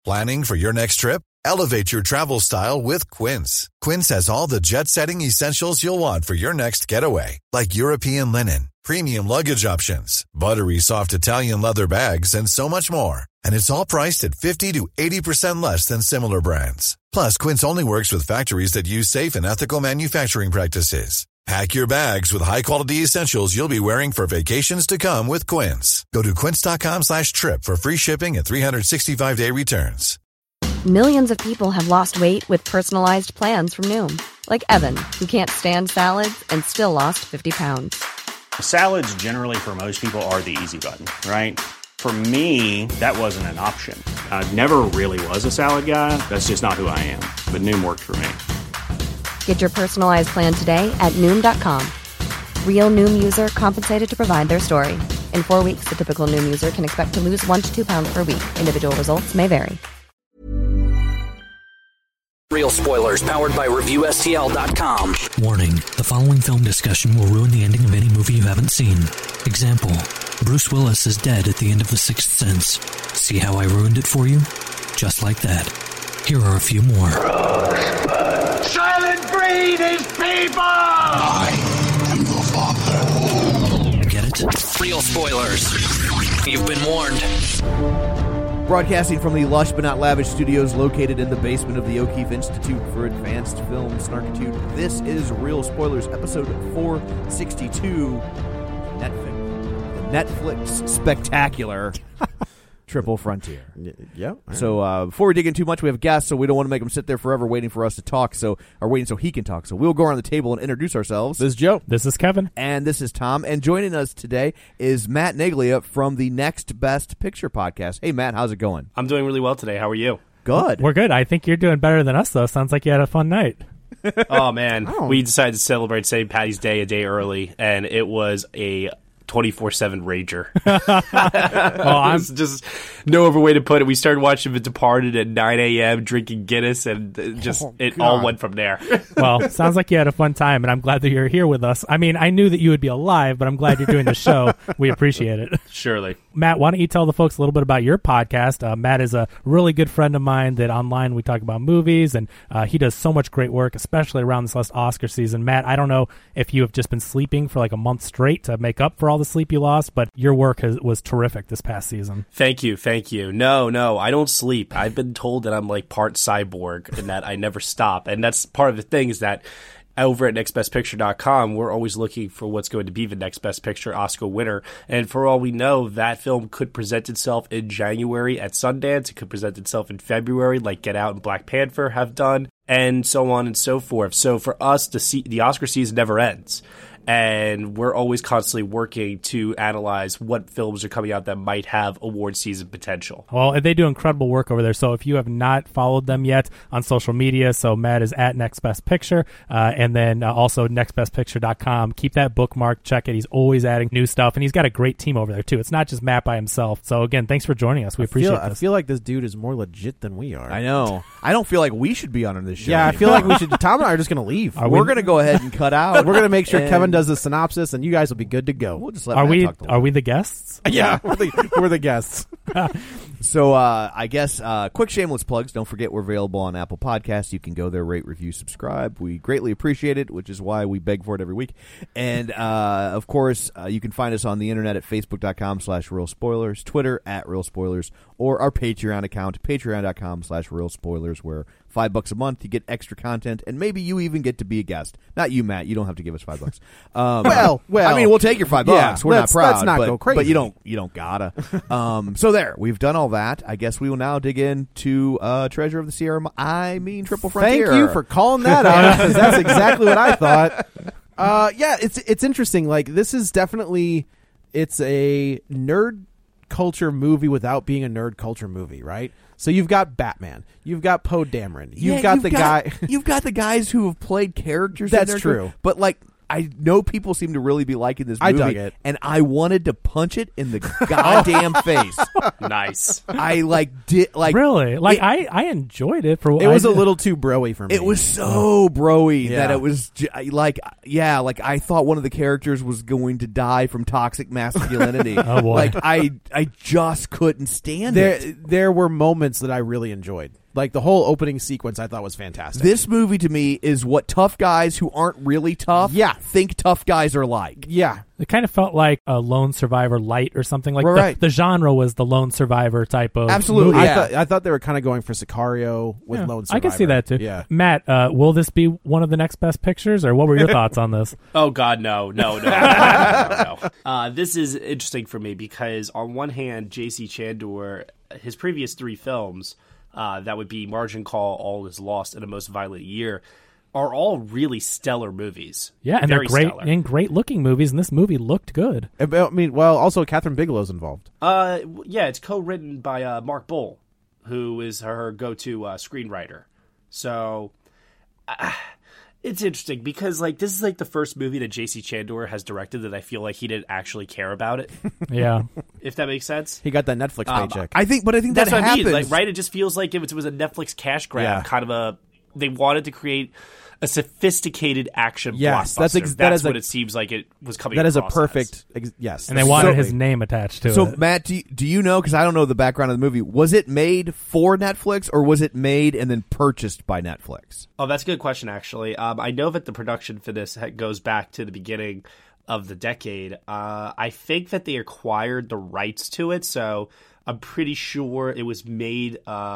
Planning for your next trip? Elevate your travel style with Quince. Quince has all the jet-setting essentials you'll want for your next getaway, like European linen, premium luggage options, buttery soft Italian leather bags, and so much more. And it's all priced at 50 to 80% less than similar brands. Plus, Quince only works with factories that use safe and ethical manufacturing practices. Pack your bags with high-quality essentials you'll be wearing for vacations to come with Quince. Go to quince.com/trip for free shipping and 365-day returns. Millions of people have lost weight with personalized plans from Noom. Like Evan, who can't stand salads and still lost 50 pounds. Salads generally for most people are the easy button, right? For me, that wasn't an option. I never really was a salad guy. That's just not who I am. But Noom worked for me. Get your personalized plan today at Noom.com. Real Noom user compensated to provide their story. In 4 weeks, the typical Noom user can expect to lose 1 to 2 pounds per week. Individual results may vary. Real spoilers powered by ReviewSTL.com. Warning, the following film discussion will ruin the ending of any movie you haven't seen. Example, Bruce Willis is dead at the end of The Sixth Sense. See how I ruined it for you? Just like that. Here are a few more. Silent breed is people! I am your father. Get it? Real spoilers. You've been warned. Broadcasting from the lush but not lavish studios located in the basement of the O'Keefe Institute for Advanced Film Snarkitude, this is Real Spoilers, episode 462, the Netflix spectacular Triple Frontier. Yep. So before we dig in too much, we have guests, so we don't want to make them sit there forever waiting for us to talk, or waiting so he can talk. So we'll go around the table and introduce ourselves. This is Joe. This is Kevin. And this is Tom. And joining us today is Matt Naglia from the Next Best Picture podcast. Hey, Matt, how's it going? I'm doing really well today. How are you? Good. We're good. I think you're doing better than us, though. Sounds like you had a fun night. Oh, man. We decided to celebrate St. Patty's Day a day early, and it was a 24/7 rager. It's just no other way to put it. We started watching The Departed at 9 a.m., drinking Guinness, and all went from there. Well, sounds like you had a fun time, and I'm glad that you're here with us. I mean, I knew that you would be alive, but I'm glad you're doing the show. We appreciate it. Surely. Matt, why don't you tell the folks a little bit about your podcast? Matt is a really good friend of mine that online we talk about movies, and he does so much great work, especially around this last Oscar season. Matt, I don't know if you have just been sleeping for like a month straight to make up for all the sleep you lost, but your work was terrific this past season. Thank you. No, I don't sleep. I've been told that I'm like part cyborg and that I never stop. And that's part of the thing is that over at nextbestpicture.com, we're always looking for what's going to be the next best picture Oscar winner. And for all we know, that film could present itself in January at Sundance. It could present itself in February, like Get Out and Black Panther have done, and so on and so forth. So for us, the Oscar season never ends. And we're always constantly working to analyze what films are coming out that might have award season potential. Well, they do incredible work over there. So if you have not followed them yet on social media, so Matt is at Next Best Picture, and then also nextbestpicture.com. Keep that bookmarked. Check it. He's always adding new stuff, and he's got a great team over there, too. It's not just Matt by himself. So, again, thanks for joining us. We appreciate this. I feel like this dude is more legit than we are. I know. I don't feel like we should be on this show. Yeah, I feel like we should. Tom and I are just going to leave. We're going to go ahead and cut out. We're going to make sure Kevin does the synopsis, and you guys will be good to go. We'll just let Are Matt talk we? Are we the guests? Yeah, we're the guests. So I guess quick shameless plugs. Don't forget we're available on Apple Podcasts. You can go there, rate, review, subscribe. We greatly appreciate it, which is why we beg for it every week. And of course, you can find us on the internet at facebook.com/realspoilers, Twitter at realspoilers, or our Patreon account, patreon.com/realspoilers, where $5 a month, you get extra content, and maybe you even get to be a guest. Not you, Matt. You don't have to give us $5. Well, I mean, we'll take your $5. Yeah, we're not proud. Let's not go crazy. But you don't gotta. So there, we've done all that. I guess we will now dig into Treasure of the Sierra. Triple Frontier. Thank you for calling that out, because that's exactly what I thought. Yeah, it's interesting. Like, this is definitely, it's a nerd culture movie without being a nerd culture movie, right? So you've got Batman, you've got Poe Dameron, you've got the guys who have played characters. That's in their true. career. But like, I know people seem to really be liking this movie. I dug it. And I wanted to punch it in the goddamn face. Nice. I did really I enjoyed it for. It was a little too broy for me. It was so broy Yeah. that it was I thought one of the characters was going to die from toxic masculinity. Oh, boy. Like I just couldn't stand it. There were moments that I really enjoyed. Like the whole opening sequence I thought was fantastic. This movie to me is what tough guys who aren't really tough think tough guys are like. Yeah. It kind of felt like a Lone Survivor light or something like Right. the genre was the Lone Survivor type of Absolutely. movie. Yeah. I thought they were kind of going for Sicario with Yeah, Lone Survivor. I can see that too. Yeah. Matt, will this be one of the next best pictures, or what were your thoughts on this? Oh God, no. This is interesting for me because on one hand, J.C. Chandor, his previous 3 films, that would be Margin Call, All Is Lost, and A Most Violent Year, are all really stellar movies. Yeah, and Very they're great stellar. and great looking movies, and this movie looked good. I mean, well, also Catherine Bigelow's involved. Yeah, it's co-written by Mark Bull, who is her go-to screenwriter. So it's interesting because this is the first movie that J.C. Chandor has directed that I feel like he didn't actually care about it. Yeah. If that makes sense. He got that Netflix paycheck. I think That's that what happens. I mean. Right? It just feels like if it was a Netflix cash grab, Yeah. they wanted to create a sophisticated action Yes, blockbuster. that is what a- it seems like it was coming. That is a across perfect as. yes. And they wanted So- his name attached to So, it. Matt, do you know, because I don't know the background of the movie, was it made for Netflix or was it made and then purchased by Netflix? Oh, that's a good question, actually. I know that the production for this goes back to the beginning of the decade. I think that they acquired the rights to it, so I'm pretty sure it was made.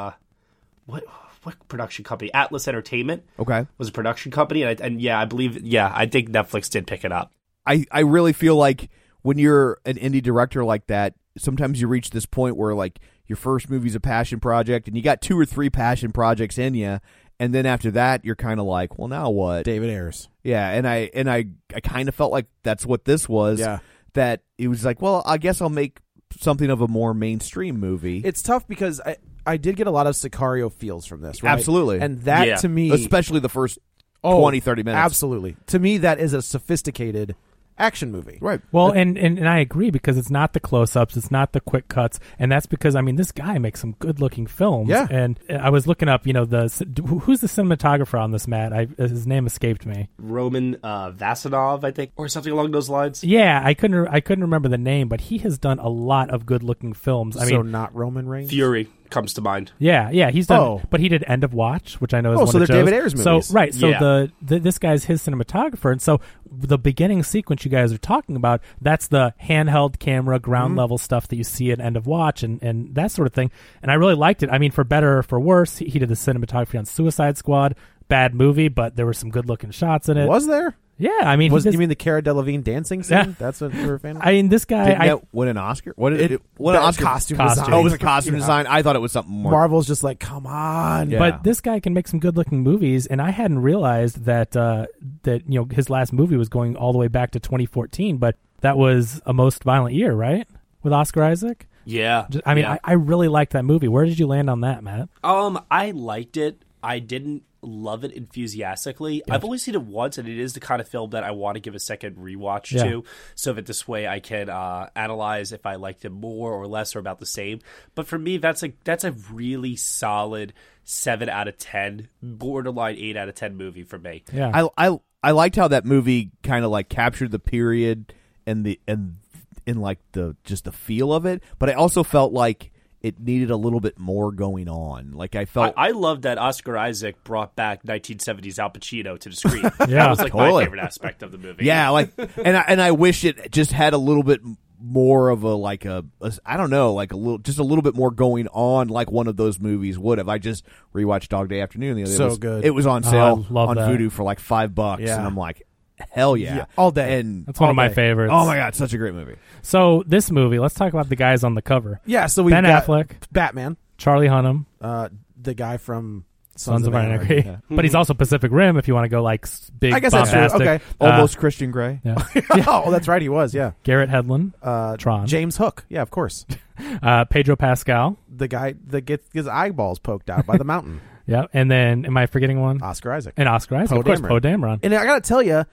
What production company? Atlas Entertainment. Okay. Was a production company, and I believe I think Netflix did pick it up. I really feel like when you're an indie director like that, sometimes you reach this point where your first movie's a passion project and you got 2 or 3 passion projects in you, and then after that you're kind of like, well, now what? David Ayers. Yeah, and I kind of felt like that's what this was. Yeah. That it was like, well, I guess I'll make something of a more mainstream movie. It's tough because I did get a lot of Sicario feels from this, right? Absolutely. And that to me, especially the first 20, 30 minutes. Absolutely. To me, that is a sophisticated action movie. Right. Well, and I agree because it's not the close-ups, it's not the quick cuts, and that's because this guy makes some good-looking films. Yeah. And I was looking up, who's the cinematographer on this, Matt? His name escaped me. Roman Vasanov, I think, or something along those lines. Yeah, I couldn't remember the name, but he has done a lot of good-looking films. So not Roman Reigns? Fury comes to mind. Yeah, he's done. But he did End of Watch, which I know is one so of they're Joe's. David Ayers movies. So Yeah. this guy's his cinematographer, and so the beginning sequence you guys are talking about, that's the handheld camera, ground level stuff that you see at End of Watch, and that sort of thing. And I really liked it. I mean, for better or for worse, he did the cinematography on Suicide Squad. Bad movie, but there were some good looking shots in it. Was there? Yeah, I mean, You mean the Cara Delevingne dancing scene? Yeah. That's what you were a fan of? I mean, this guy. Didn't that win an Oscar? What did it win an that Oscar? costume design. Oh, it was a costume design. I thought it was something more. Marvel's just like, come on. Yeah. But this guy can make some good-looking movies, and I hadn't realized that his last movie was going all the way back to 2014. But that was A Most Violent Year, right, with Oscar Isaac? Yeah. I mean, yeah. I really liked that movie. Where did you land on that, Matt? I liked it. I didn't love it enthusiastically. I've only seen it once, and it is the kind of film that I want to give a second rewatch to, so that this way I can analyze if I liked it more or less or about the same. But for me, that's a really solid 7 out of 10, borderline 8 out of 10 movie for me. Yeah, I liked how that movie kind of captured the period and the just the feel of it, but I also felt like it needed a little bit more going on. Like I felt I love that Oscar Isaac brought back 1970s Al Pacino to the screen. Yeah, That was my totally. favorite aspect of the movie. yeah, and I wish it just had a little bit more of a I don't know, a little bit more going on, like one of those movies would have. I just rewatched Dog Day Afternoon the other day. So It was good. It was on sale I love on that. Vudu for $5, Yeah. and I'm like, hell yeah, all day. And that's one of my day. favorites. oh my god, such a great movie. So this movie, let's talk about the guys on the cover. Yeah, so we've Ben got Affleck, Batman, Charlie Hunnam, the guy from Sons of Anarchy. But he's also Pacific Rim if you want to go big, I guess that's true. bombastic. Okay. Almost Christian Grey. Yeah. Oh, that's right, he was, yeah. Garrett Hedlund, Tron. James Hook, yeah, of course. Pedro Pascal. The guy that gets his eyeballs poked out by the mountain. Yeah, and then am I forgetting one? Oscar Isaac. And Oscar Isaac, Poe of course, Dameron. Poe Dameron. And I got to tell you,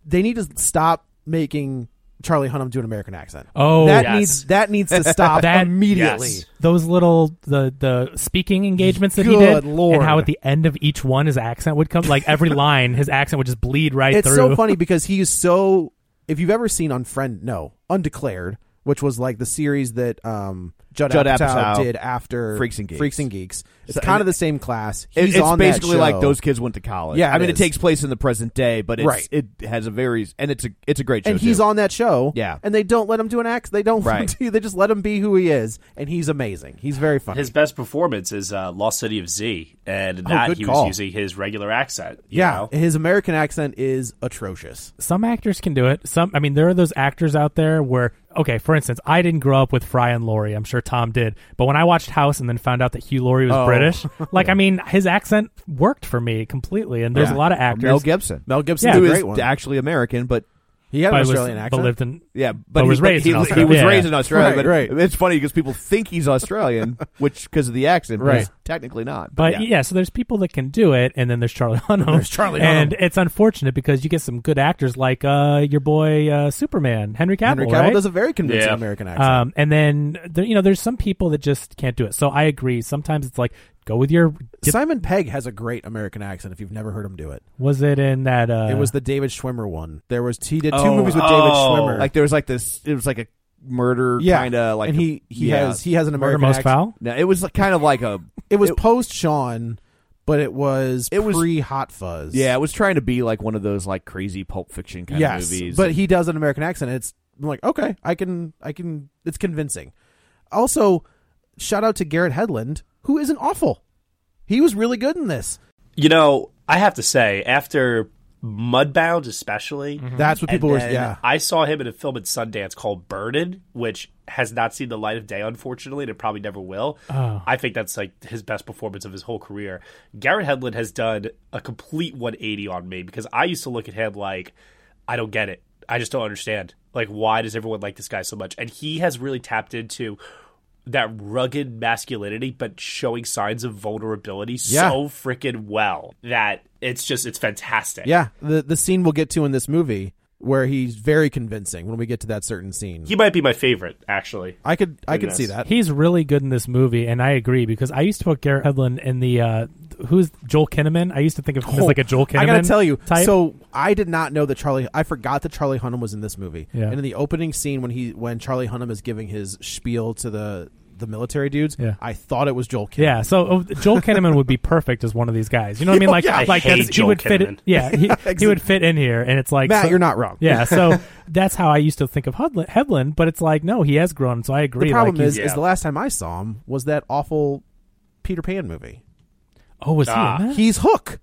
they need to stop making Charlie Hunnam do an American accent. Oh, that needs to stop immediately. Yes. Those little the speaking engagements that he Good did, Lord. and how at the end of each one his accent would come, like every line, his accent would just bleed right It's through. so funny because he is so. If you've ever seen Undeclared, which was like the series that Judd Apatow did after Freaks and Geeks. It's kind of the same class. He's It's on basically that show. like those kids went to college. Yeah, I mean, it it is. takes place in the present day, but Right. it has a very and it's a great show. And he's too. on that show. Yeah. And they don't let him do an act. They don't. Right. They just let him be who he is, and he's amazing. He's very funny. His best performance is Lost City of Z, and in Oh, that good he call. was using his regular accent. you yeah, know? his American accent is atrocious. Some actors can do it. There are those actors out there where, okay, for instance, I didn't grow up with Fry and Laurie. I'm sure Tom did. But when I watched House and then found out that Hugh Laurie was British, his accent worked for me completely. And there's a lot of actors. Mel Gibson. Mel Gibson, Yeah, is who a is great one. actually American, but He had but an was- Australian but accent. lived in. yeah, But was raised in Australia. He was Yeah, raised yeah. in Australia, but Right. it's funny because people think he's Australian, which because of the accent, but Right. he's technically not. But yeah, so there's people that can do it, and then there's Charlie Hunnam. And it's unfortunate because you get some good actors like your boy Superman, Henry Cavill. Henry Cavill right? does a very convincing Yeah. American accent. And then there's some people that just can't do it. So I agree. Sometimes it's like go with your. Simon Pegg has a great American accent. If you've never heard him do it, Was it in that? it was the David Schwimmer one. He did two movies with David Schwimmer. Like there was like this. It was like a murder kind of like. and he has an Murder American Most accent. Foul. No, it was kind of like a. It was post Sean, but it was pre Hot Fuzz. Yeah, it was trying to be like one of those like crazy Pulp Fiction kind of movies. But he does an American accent. It's I'm like, okay, I can. It's convincing. Also, shout out to Garrett Hedlund, who isn't awful. He was really good in this. You know, I have to say, after Mudbound especially, That's what people were. then Yeah, I saw him in a film at Sundance called Burden, which has not seen the light of day, unfortunately, and it probably never will. Oh. I think that's like his best performance of his whole career. Garrett Hedlund has done a complete 180 on me because I used to look at him like, I don't get it. I just don't understand. Like, why does everyone like this guy so much? And he has really tapped into that rugged masculinity, but showing signs of vulnerability so freaking well that it's fantastic. yeah. The scene we'll get to in this movie where he's very convincing when we get to that certain scene. He might be my favorite, actually. I could Goodness. see that. He's really good in this movie, and I agree because I used to put Garrett Hedlund in the who's Joel Kinnaman. I used to think of him as like a Joel Kinnaman. I gotta tell you, type. so I did not know that I forgot that Charlie Hunnam was in this movie. Yeah. And in the opening scene when Charlie Hunnam is giving his spiel to the military dudes, Yeah. I thought it was Joel Kinnaman. Yeah, so Joel Kinnaman would be perfect as one of these guys. You know what I mean? Like, yeah, I like hate he Joel would fit. Kinnaman. He would fit in here, and it's like Matt, you're not wrong. Yeah, so that's how I used to think of Hedlund, but it's like no, he has grown. So I agree. The problem like, is the last time I saw him was that awful Peter Pan movie. oh, was he in that? He's Hook.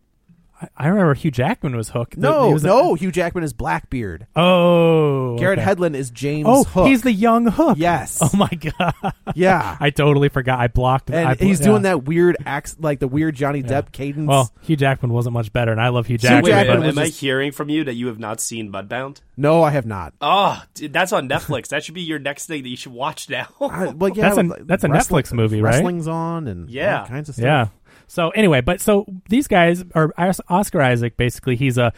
I remember Hugh Jackman was Hook. No, He was Hugh Jackman is Blackbeard. Oh, Garrett okay. Hedlund is James Oh, Hook. he's the young Hook. Yes. Oh my god. Yeah. I totally forgot. I blocked. And he's doing that weird like the weird Johnny Depp cadence. Well, Hugh Jackman wasn't much better, and I love Hugh So Jackman. wait, Jackman was am I just- hearing from you that you have not seen Mudbound? No, I have not. Oh, dude, that's on Netflix. That should be your next thing that you should watch now. Well, yeah, That's a wrestling- Netflix movie, right? Wrestling's on and Yeah. all kinds of stuff. Yeah. So anyway, so these guys are Oscar Isaac. Basically, he's a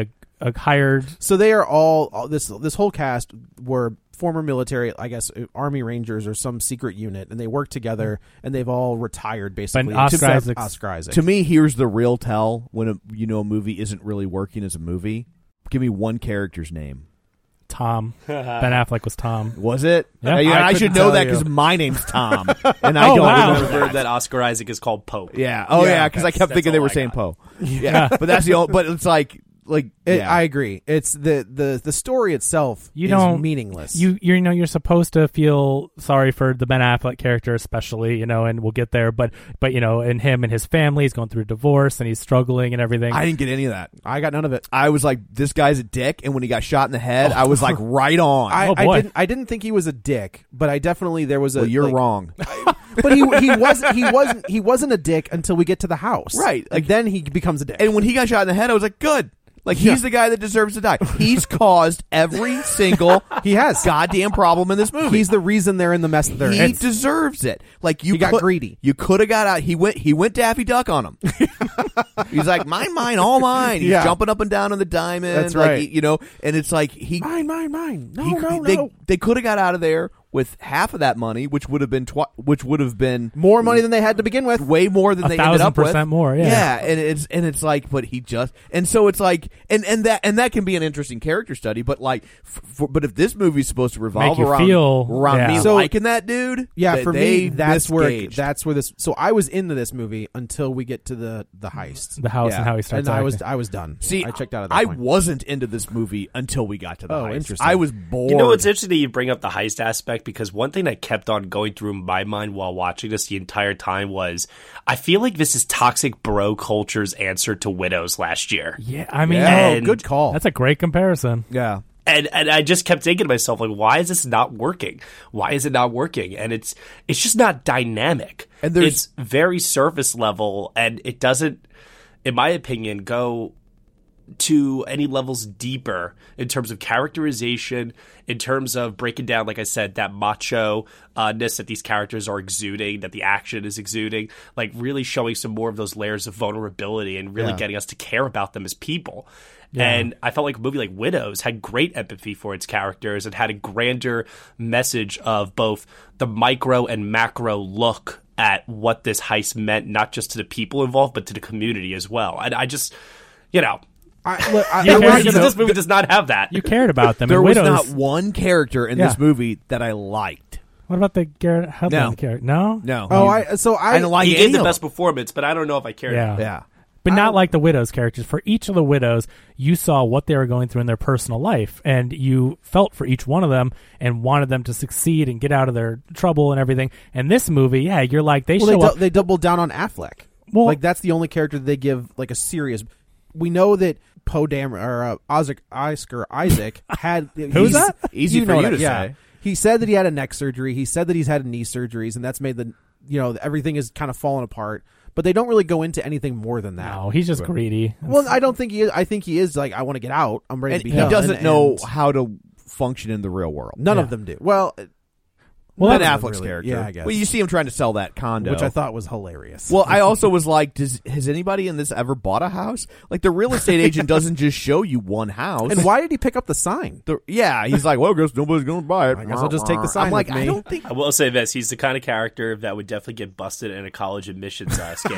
hired. So they are all this whole cast were former military, I guess, Army Rangers or some secret unit, and they work together, and they've all retired basically. Oscar except Isaac's- Oscar Isaac. To me, here's the real tell when a movie isn't really working as a movie. Give me one character's name. Tom. Ben Affleck was Tom. Was it? Yeah. I should couldn't know tell that you. because my name's Tom, and I Oh, don't wow. remember Remember that Oscar Isaac is called Pope. Yeah. Oh yeah, because I kept that's thinking they all were I saying got. Poe. Yeah. But that's the only. But it's like yeah. I agree. It's the story itself You is don't meaningless. You're supposed to feel sorry for the Ben Affleck character, especially, and we'll get there. But and him and his family, he's going through a divorce and he's struggling and everything. I didn't get any of that. I got none of it. I was like, this guy's a dick, and when he got shot in the head, I was like, right on. Oh, boy. I didn't think he was a dick, but I definitely there was a. well, you're like- wrong. But he wasn't a dick until we get to the house, Right. Like then he becomes a dick. And when he got shot in the head, I was like, good. Like, he's the guy that deserves to die. He's caused every single goddamn problem in this movie. He's the reason they're in the mess that they're in. He deserves it. Like, he got greedy. You could have got out. He went Daffy Duck on him. He's like, mine, all mine. He's jumping up and down on the diamond. That's like, right. You know, and it's like mine. No. They could have got out of there with half of that money, which would have been more money than they had to begin with, way more than they ended up with. 1,000% more, yeah. And it's like, but he just, and so it's like, and that can be an interesting character study, but like, but if this movie's supposed to revolve around me liking that dude, for me, that's where this. So I was into this movie until we get to the heist, the house, and how he starts. And I was done. See, I checked out at that point. I wasn't into this movie until we got to the heist. Interesting. I was bored. You know, it's interesting that you bring up the heist aspect, because one thing that kept on going through my mind while watching this the entire time was, I feel like this is toxic bro culture's answer to Widows last year. Yeah, I mean, good call. That's a great comparison. Yeah. And I just kept thinking to myself, like, why is this not working? Why is it not working? And it's just not dynamic. And it's very surface level, and it doesn't, in my opinion, go to any levels deeper in terms of characterization, in terms of breaking down, like I said, that macho-ness that these characters are exuding, that the action is exuding, like really showing some more of those layers of vulnerability and really getting us to care about them as people. Yeah. And I felt like a movie like Widows had great empathy for its characters and had a grander message of both the micro and macro look at what this heist meant, not just to the people involved, but to the community as well. And I just, this movie does not have that. You cared about them. There was not one character in this movie that I liked. What about the Garrett Hedlund character? No? Oh, I didn't like he gave the best performance, but I don't know if I cared. Yeah. But not like the Widows characters. For each of the Widows, you saw what they were going through in their personal life, and you felt for each one of them and wanted them to succeed and get out of their trouble and everything. And this movie, you're like, they doubled down on Affleck. Well, like, that's the only character that they give like a serious. We know that Poe Dameron or Oscar Isaac had. Who's that? Easy for you to say. He said that he had a neck surgery. He said that he's had knee surgeries, and that's made everything is kind of fallen apart. But they don't really go into anything more than that. No, he's just greedy. Well, I don't think he is. I think he is like, I want to get out. I'm ready to be done. He doesn't know how to function in the real world. None of them do. Well, Ben Affleck's character. Yeah, I guess. Well, you see him trying to sell that condo, which I thought was hilarious. Well, I also was like, has anybody in this ever bought a house? Like, the real estate agent doesn't just show you one house. And why did he pick up the sign? He's like, well, I guess nobody's going to buy it. I guess I'll just take the sign. I'm like, with me. I don't think. I will say this: he's the kind of character that would definitely get busted in a college admissions scam.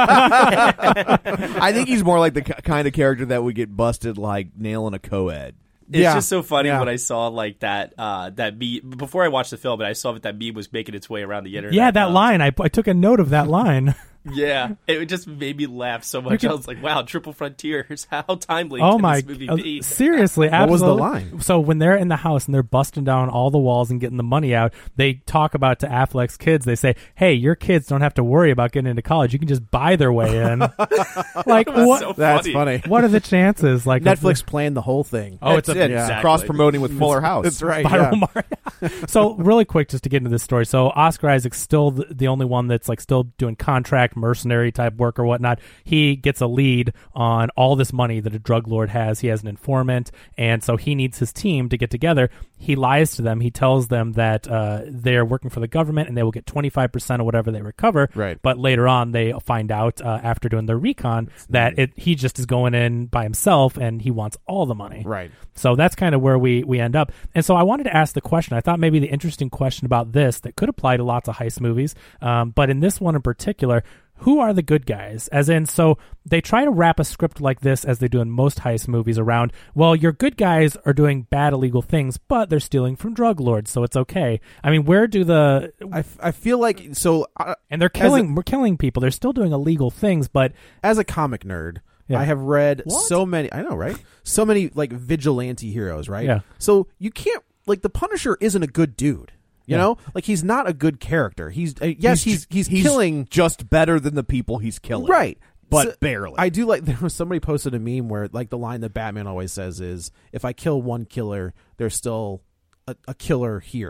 I think he's more like the kind of character that would get busted, like nailing a co-ed. It's just so funny when I saw like that meme before I watched the film, but I saw that meme was making its way around the internet. Yeah, that line. I took a note of that line. Yeah, it just made me laugh so much. I was like, "Wow, Triple Frontiers! How timely can this movie be?" Seriously, what was the line? So when they're in the house and they're busting down all the walls and getting the money out, they talk about to Affleck's kids. They say, "Hey, your kids don't have to worry about getting into college. You can just buy their way in." Like, what? So That's funny. What are the chances? Like, Netflix planned the whole thing. Oh, it's cross promoting with Fuller House. That's right. So really quick, just to get into this story. So Oscar Isaac's still the only one that's like still doing contract mercenary type work or whatnot. He gets a lead on all this money that a drug lord has. He has an informant, and so he needs his team to get together. He lies to them. He tells them that they're working for the government and they will get 25% of whatever they recover. Right. But later on, they find out after doing their recon that he just is going in by himself and he wants all the money. Right. So that's kind of where we end up. And so I wanted to ask the question. I thought maybe the interesting question about this that could apply to lots of heist movies, but in this one in particular, who are the good guys? As in, so they try to wrap a script like this, as they do in most heist movies, around, well, your good guys are doing bad illegal things, but they're stealing from drug lords, so it's okay. I mean, where do the... I feel like... so, and they're killing people. They're still doing illegal things, but... As a comic nerd, I have read so many... I know, right? So many, like, vigilante heroes, right? Yeah. So you can't... Like, the Punisher isn't a good dude. You know, like, he's not a good character. He's killing just better than the people he's killing, right? But so, barely. I do like. There was somebody posted a meme where like the line that Batman always says is, "If I kill one killer, there's still a killer here."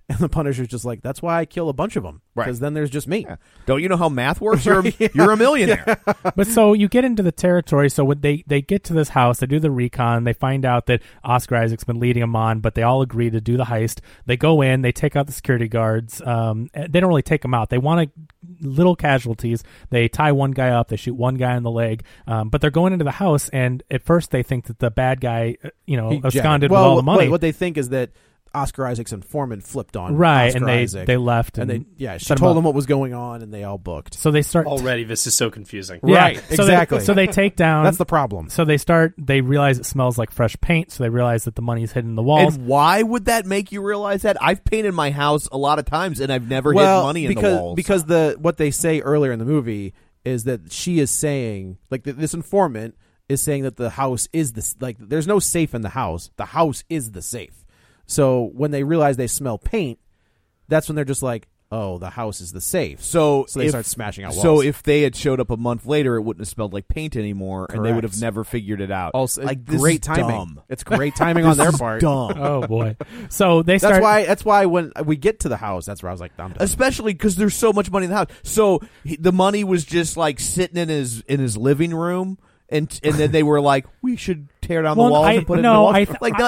And the Punisher's just like, that's why I kill a bunch of them. Right. Because then there's just me. Yeah. Don't you know how math works? You're a millionaire. But so you get into the territory. So when they get to this house, they do the recon. They find out that Oscar Isaac's been leading them on, but they all agree to do the heist. They go in. They take out the security guards. They don't really take them out. They want little casualties. They tie one guy up. They shoot one guy in the leg. But they're going into the house, and at first they think that the bad guy, absconded with all the money. What they think is that Oscar Isaac's informant flipped on right, Oscar and Isaac. they left, and she told them what was going on, and they all booked. So they start already. This is so confusing. Yeah, right, exactly. So they take down. That's the problem. So they realize it smells like fresh paint. So they realize that the money's hidden in the walls. And why would that make you realize that? I've painted my house a lot of times, and I've never hid money in the walls. Because what they say earlier in the movie is that she is saying, like, this informant is saying that the house is there's no safe in the house. The house is the safe. So when they realize they smell paint, that's when they're just like, oh, the house is the safe. So they start smashing out walls. So if they had showed up a month later, it wouldn't have smelled like paint anymore, and they would have never figured it out. Also, like, great timing. Dumb. It's great timing on their part. Dumb. Oh boy. So they start. That's why when we get to the house, that's where I was like, I'm done. Especially because there's so much money in the house. So the money was just like sitting in his living room. And then they were like, we should tear down the walls and put it in the walls.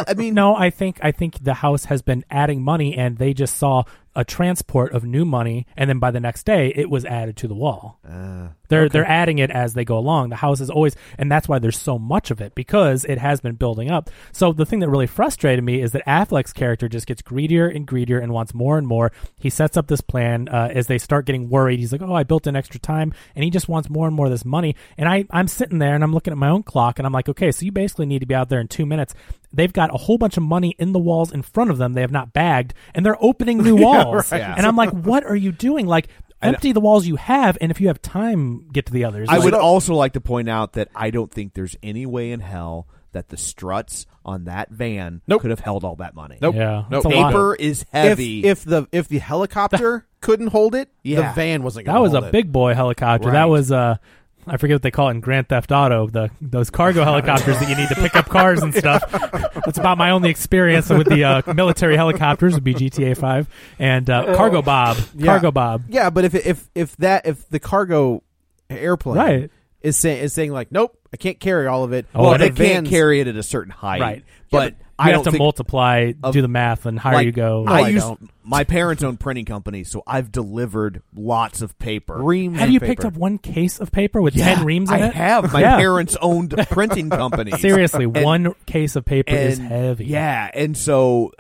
I think the house has been adding money, and they just saw a transport of new money, and then by the next day, it was added to the wall. They're adding it as they go along. The house is always, and that's why there's so much of it, because it has been building up. So the thing that really frustrated me is that Affleck's character just gets greedier and greedier and wants more and more. He sets up this plan as they start getting worried. He's like, oh, I built in extra time, and he just wants more and more of this money. And I'm sitting there, and I'm looking at my own clock, and I'm like, okay, so you basically need to be out there in 2 minutes. They've got a whole bunch of money in the walls in front of them. They have not bagged, and they're opening new walls. Right. And I'm like, what are you doing? Like, empty the walls you have, and if you have time, get to the others. I would also like to point out that I don't think there's any way in hell that the struts on that van could have held all that money. Nope. Yeah. Nope. Paper is heavy. If the helicopter couldn't hold it, the van wasn't going to hold it. That was a big boy helicopter. Right. That was I forget what they call it in Grand Theft Auto, those cargo helicopters that you need to pick up cars and stuff. That's about my only experience with the military helicopters would be GTA 5 and Cargo Bob. Yeah. Cargo Bob. Yeah, but if the cargo airplane is saying like, nope, I can't carry all of it. Well, they can't carry it at a certain height. Right. But you have to multiply, do the math, and higher you go. My parents own printing companies, so I've delivered lots of paper. Reams have of you paper. picked up one case of paper with 10 reams in it? I have. My parents owned printing companies. Seriously, one case of paper is heavy. Yeah, and so,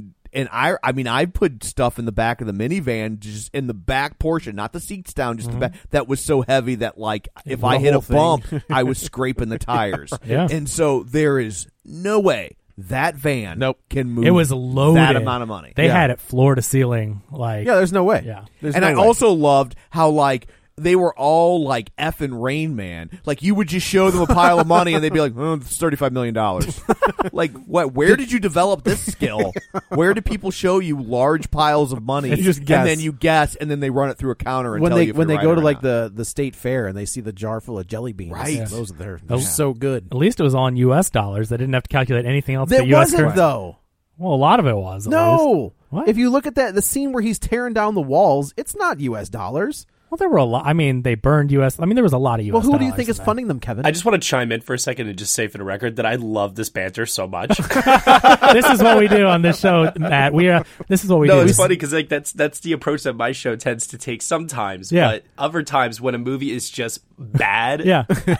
I put stuff in the back of the minivan, just in the back portion, not the seats down, just the back. That was so heavy that, like, if I hit a bump, I was scraping the tires. Yeah. And so there is no way that van can move. It was loaded. That amount of money. They had it floor to ceiling. There's no way. Yeah. I also loved how, like, they were all like effing Rain Man. Like, you would just show them a pile of money and they'd be like, oh, it's $35 million. Like, what? Where did you develop this skill? Where do people show you large piles of money and then you guess, and then they run it through a counter and when tell they you if when you're they go to right like the state fair and they see the jar full of jelly beans. Right. Yeah. They're so good. At least it was all in U.S. dollars. They didn't have to calculate anything else. It US wasn't, though. Well, a lot of it was. No. What? If you look at the scene where he's tearing down the walls, it's not U.S. dollars. Well, there were a lot. I mean, they burned U.S. I mean, there was a lot of U.S. Well, who do you dollars think is in funding them, Kevin? I just want to chime in for a second and just say for the record that I love this banter so much. This is what we do on this show, Matt. This is what we do. No, it's funny because like that's the approach that my show tends to take sometimes. Yeah. But other times when a movie is just bad, yeah.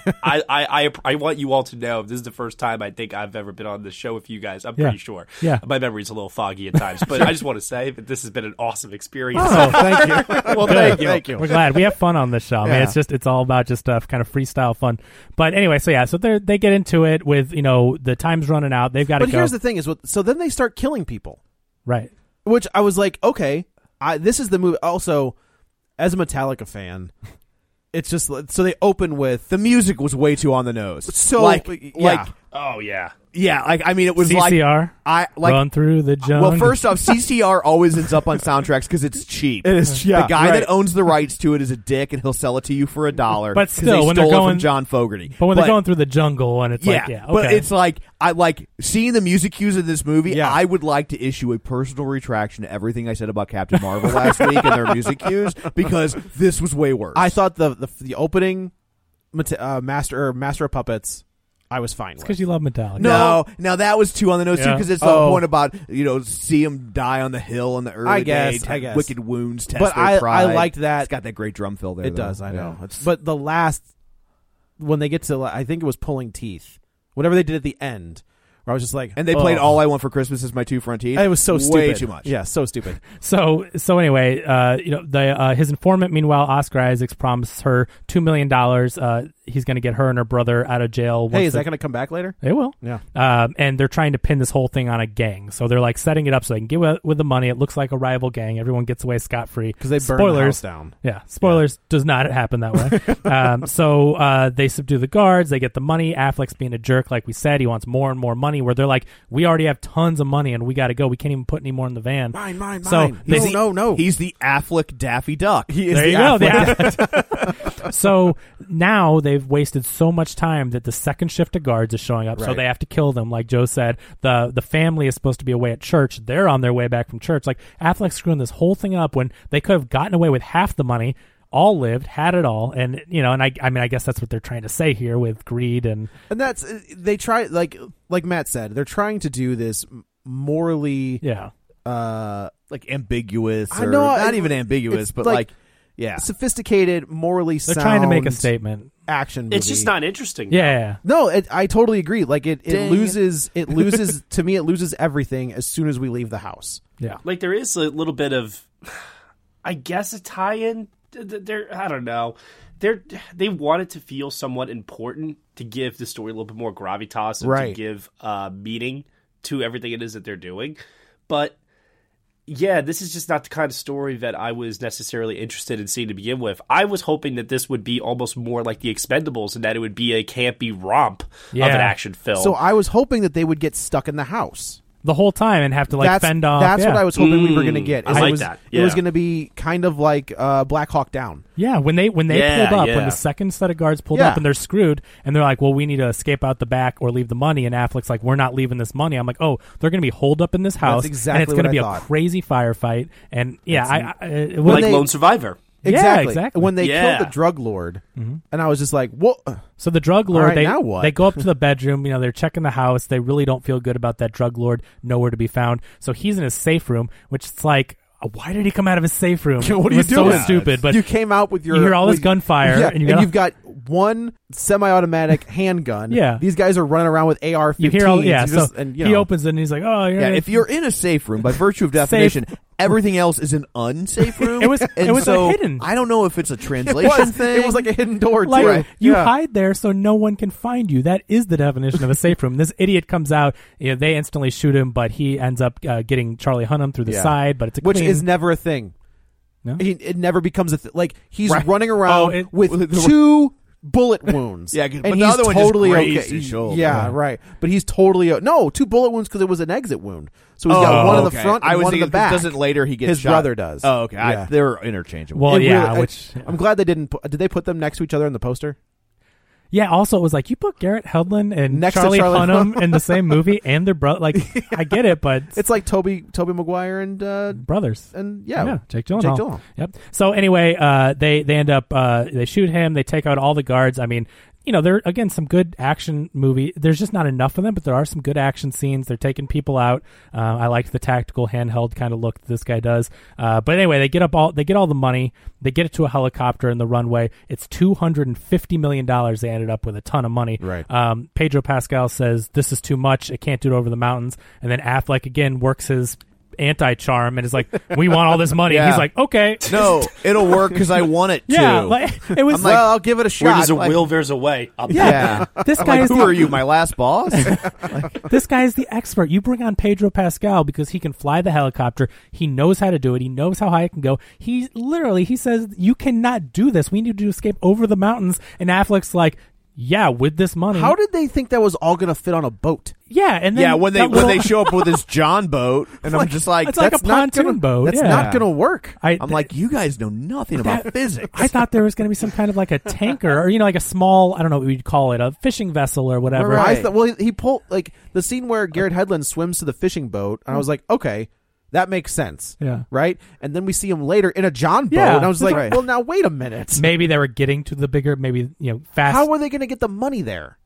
I want you all to know this is the first time I think I've ever been on this show with you guys. I'm pretty sure. Yeah. My memory's a little foggy at times, but I just want to say that this has been an awesome experience. Oh, thank you. Well, thank you. We're glad. We have fun on this show. I mean, it's all about just kind of freestyle fun. But anyway, so they get into it with, the time's running out. They've got to go. But here's the thing so then they start killing people. Right. Which I was like, okay, this is the movie. Also, as a Metallica fan, it's just so they open with the music was way too on the nose. So Oh yeah. Yeah, like I mean, it was CCR. Run through the jungle. Well, first off, CCR always ends up on soundtracks because it's cheap. It is. Yeah, the guy right. that owns the rights to it is a dick, and he'll sell it to you for $1. But 'cause still, they when stole they're it going from John Fogerty. But when they're going through the jungle and it's yeah, okay. But it's like I like seeing the music cues in this movie. Yeah. I would like to issue a personal retraction to everything I said about Captain Marvel last week and their music cues because this was way worse. I thought the opening Master of Puppets, I was fine with. because you love Metallica. No, now that was too on the nose too Yeah. because it's the point about see him die on the hill in the early I guess. wicked wounds test But their pride. I liked that. It's got that great drum fill there. It though. does, I know. Yeah. But the last, when they get to, I think it was Pulling Teeth, whatever they did at the end, where I was just like, And they played All I Want for Christmas Is My Two Front Teeth. It was so stupid. Way too much. Yeah, so stupid. So anyway, his informant. Meanwhile, Oscar Isaacs promised her $2 million. He's going to get her and her brother out of jail. Hey, is that going to come back later? They will. Yeah. And they're trying to pin this whole thing on a gang. So they're like setting it up so they can get with the money. It looks like a rival gang. Everyone gets away scot-free. Because they burn the house down. Yeah. Spoilers does not happen that way. So they subdue the guards. They get the money. Affleck's being a jerk, like we said. He wants more and more money, where they're like, we already have tons of money and we got to go. We can't even put any more in the van. Mine. So No. He's the Affleck Daffy Duck. He is there the you go. Affleck. So now they've wasted so much time that the second shift of guards is showing up. So Right. they have to kill them. Like Joe said, the family is supposed to be away at church. They're on their way back from church. Like Affleck's screwing this whole thing up when they could have gotten away with half the money, all lived, had it all. And, and I guess that's what they're trying to say here with greed and that's, they try, like Matt said, they're trying to do this morally, like ambiguous. I Or know, not even ambiguous, it's but like yeah. sophisticated, morally they're sound trying to make a statement. action movie. It's just not interesting. Yeah. No, I totally agree. Like it Dang. loses to me. It loses everything as soon as we leave the house. Yeah. Like there is a little bit of, I guess, a tie-in. I don't know. They wanted to feel somewhat important to give the story a little bit more gravitas and Right. to give meaning to everything it is that they're doing. But yeah, this is just not the kind of story that I was necessarily interested in seeing to begin with. I was hoping that this would be almost more like The Expendables and that it would be a campy romp of an action film. So I was hoping that they would get stuck in the house The whole time and have to fend off. That's yeah. what I was hoping we were going to get. I like it was, that. It was Yeah. going to be kind of like Black Hawk Down. Yeah, when they pulled up, when yeah. the second set of guards pulled Yeah. up and they're screwed, and they're like, well, we need to escape out the back or leave the money, and Affleck's like, we're not leaving this money. I'm like, oh, they're going to be holed up in this house, exactly and it's going to what be I a thought. crazy firefight, and it like was, Lone Survivor. Exactly. exactly. When they Yeah. killed the drug lord, and I was just like, what? So the drug lord, All right, they now what? they go up to the bedroom. They're checking the house. They really don't feel good about that drug lord. Nowhere to be found. So he's in his safe room, which is like, why did he come out of his safe room? What are It you was doing? So stupid. But you came out with your. you hear all this with- gunfire, yeah, and you've got one semi-automatic handgun. Yeah. These guys are running around with AR-15s. you hear all You so just- and, he opens it and he's like, oh Yeah, if you're in a safe room, by virtue of definition, everything else is an unsafe room. It was so a hidden. I don't know if it's a translation thing. It was like a hidden door. Too. Like you Yeah. hide there so no one can find you. That is the definition of a safe room. This idiot comes out. They instantly shoot him, but he ends up getting Charlie Hunnam through the Yeah. side. But it's a Which clean. is never a thing. No? It never becomes a thing. Like he's Right. running around Oh, with two bullet wounds. Yeah, and but the he's other one just totally grazed okay. his shoulder. Yeah, right. But he's totally no 2 bullet wounds because it was an exit wound. So he's got one in the front and I was one in the thinking, back. doesn't later he gets His shot? brother does. Oh, okay. Yeah. They're interchangeable. Well, It yeah. really- Which I'm glad they didn't. Did they put them next to each other in the poster? yeah. Also, it was like you put Garrett Hedlund and Next to Charlie Charlie Hunnam in the same movie, and their brother. Like I get it, but It's like Toby Maguire and brothers. yeah, Jake Gyllenhaal. Yep. So anyway, they end up they shoot him. They take out all the guards. I mean, they're again some good action movie. There's just not enough of them, but there are some good action scenes. They're taking people out. I liked the tactical handheld kind of look that this guy does. But anyway, they get all the money. They get it to a helicopter in the runway. It's $250 million. They ended up with a ton of money. Right. Pedro Pascal says this is too much. It can't do it over the mountains. And then Affleck again works his anti-charm and is like, we want all this money. Yeah. And he's like, okay. No, it'll work because I want it to. Yeah, like, it was I'm like, I'll give it a shot. Where there's a Like, will, there's a way. Yeah. this I'm guy like, is who the, are you, my last boss? this guy is the expert. You bring on Pedro Pascal because he can fly the helicopter. He knows how to do it. He knows how high it can go. He says, you cannot do this. We need to escape over the mountains. And Affleck's like, yeah, with this money. How did they think that was all going to fit on a boat? Yeah, and then Yeah, when they show up with this John boat, and I'm just like, it's like that's a not pontoon gonna, boat. That's yeah. not going to work. I'm like, you guys know nothing about physics. I thought there was going to be some kind of like a tanker, or like a small, I don't know what we'd call it, a fishing vessel or whatever. Right. I thought, well, he pulled like the scene where Garrett Hedlund swims to the fishing boat, and I was like, okay, that makes sense. Yeah. Right? And then we see him later in a John boat, Yeah, and I was like, right. well, now wait a minute. Maybe they were getting to the bigger, maybe fast. How were they going to get the money there?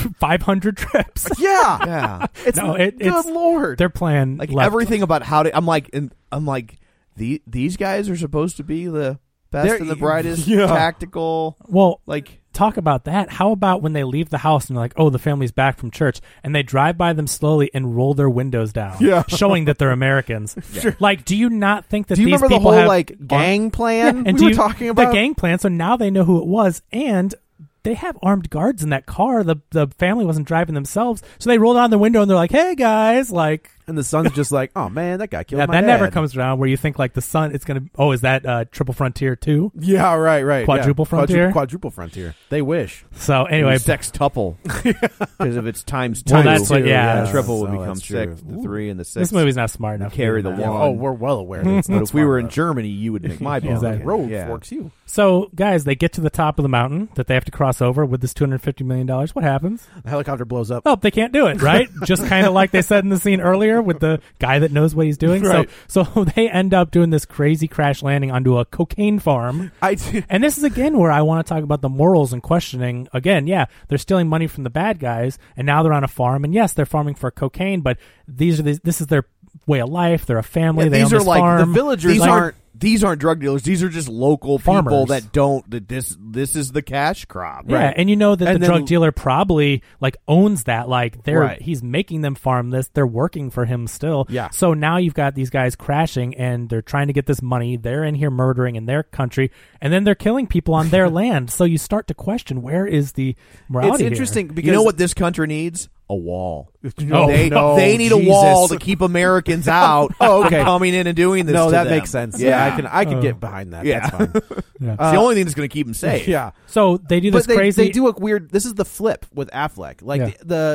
500 trips. Yeah. Yeah. It's good Lord. Their plan, Like left. everything about how to. I'm like, these guys are supposed to be the best and the brightest, tactical. Well, like. Talk about that. How about when they leave the house and they're like, oh, the family's back from church, and they drive by them slowly and roll their windows down, showing that they're Americans. Sure. Like, do you not think that do you these remember the people whole have like gang plan Yeah, and we were talking about? the gang plan? So now they know who it was, and they have armed guards in that car. The family wasn't driving themselves, so they roll down the window and they're like, hey guys, like. And the son's just like, oh man, that guy killed my that dad. never comes around where you think like the son, it's going to, oh, is that Triple Frontier 2? Yeah, right. Quadruple Frontier? Quadruple Frontier. They wish. So anyway. Sextuple. Because if it's times 2. Well, that's what, the triple would So become that's 6. true. The 3 and the 6. This movie's not smart enough. Carry to the do that. one. Oh, we're well aware. That it's not But if we smart were in enough. Germany, you would make my point. Exactly. Road Yeah. forks you. So, guys, they get to the top of the mountain that they have to cross over with this $250 million. What happens? The helicopter blows up. Oh, they can't do it, right? Just kind of like they said in the scene earlier with the guy that knows what he's doing. Right. So they end up doing this crazy crash landing onto a cocaine farm. And this is, again, where I want to talk about the morals and questioning. Again, yeah, they're stealing money from the bad guys, and now they're on a farm. And, yes, they're farming for cocaine, but this is their way of life. They're a family. Yeah, they these own are this like farm. the villagers. These aren't drug dealers. These are just local people Farmers. that don't. That this is the cash crop. Yeah, Right. and you know that And the then- drug dealer probably like owns that. Like Right. he's making them farm this. They're working for him still. Yeah. So now you've got these guys crashing, and they're trying to get this money. They're in here murdering in their country, and then they're killing people on their land. So you start to question, where is the morality It's here? interesting because You know what this country needs? A wall. No, they need a Jesus. wall to keep Americans out Oh, okay. from coming in and doing this. No, to that them. makes sense. Yeah, Yeah, I can get behind that. Yeah. That's fine. Yeah. It's the only thing that's going to keep them safe. Yeah. So they do this But crazy. they do a weird. This is the flip with Affleck. Like Yeah.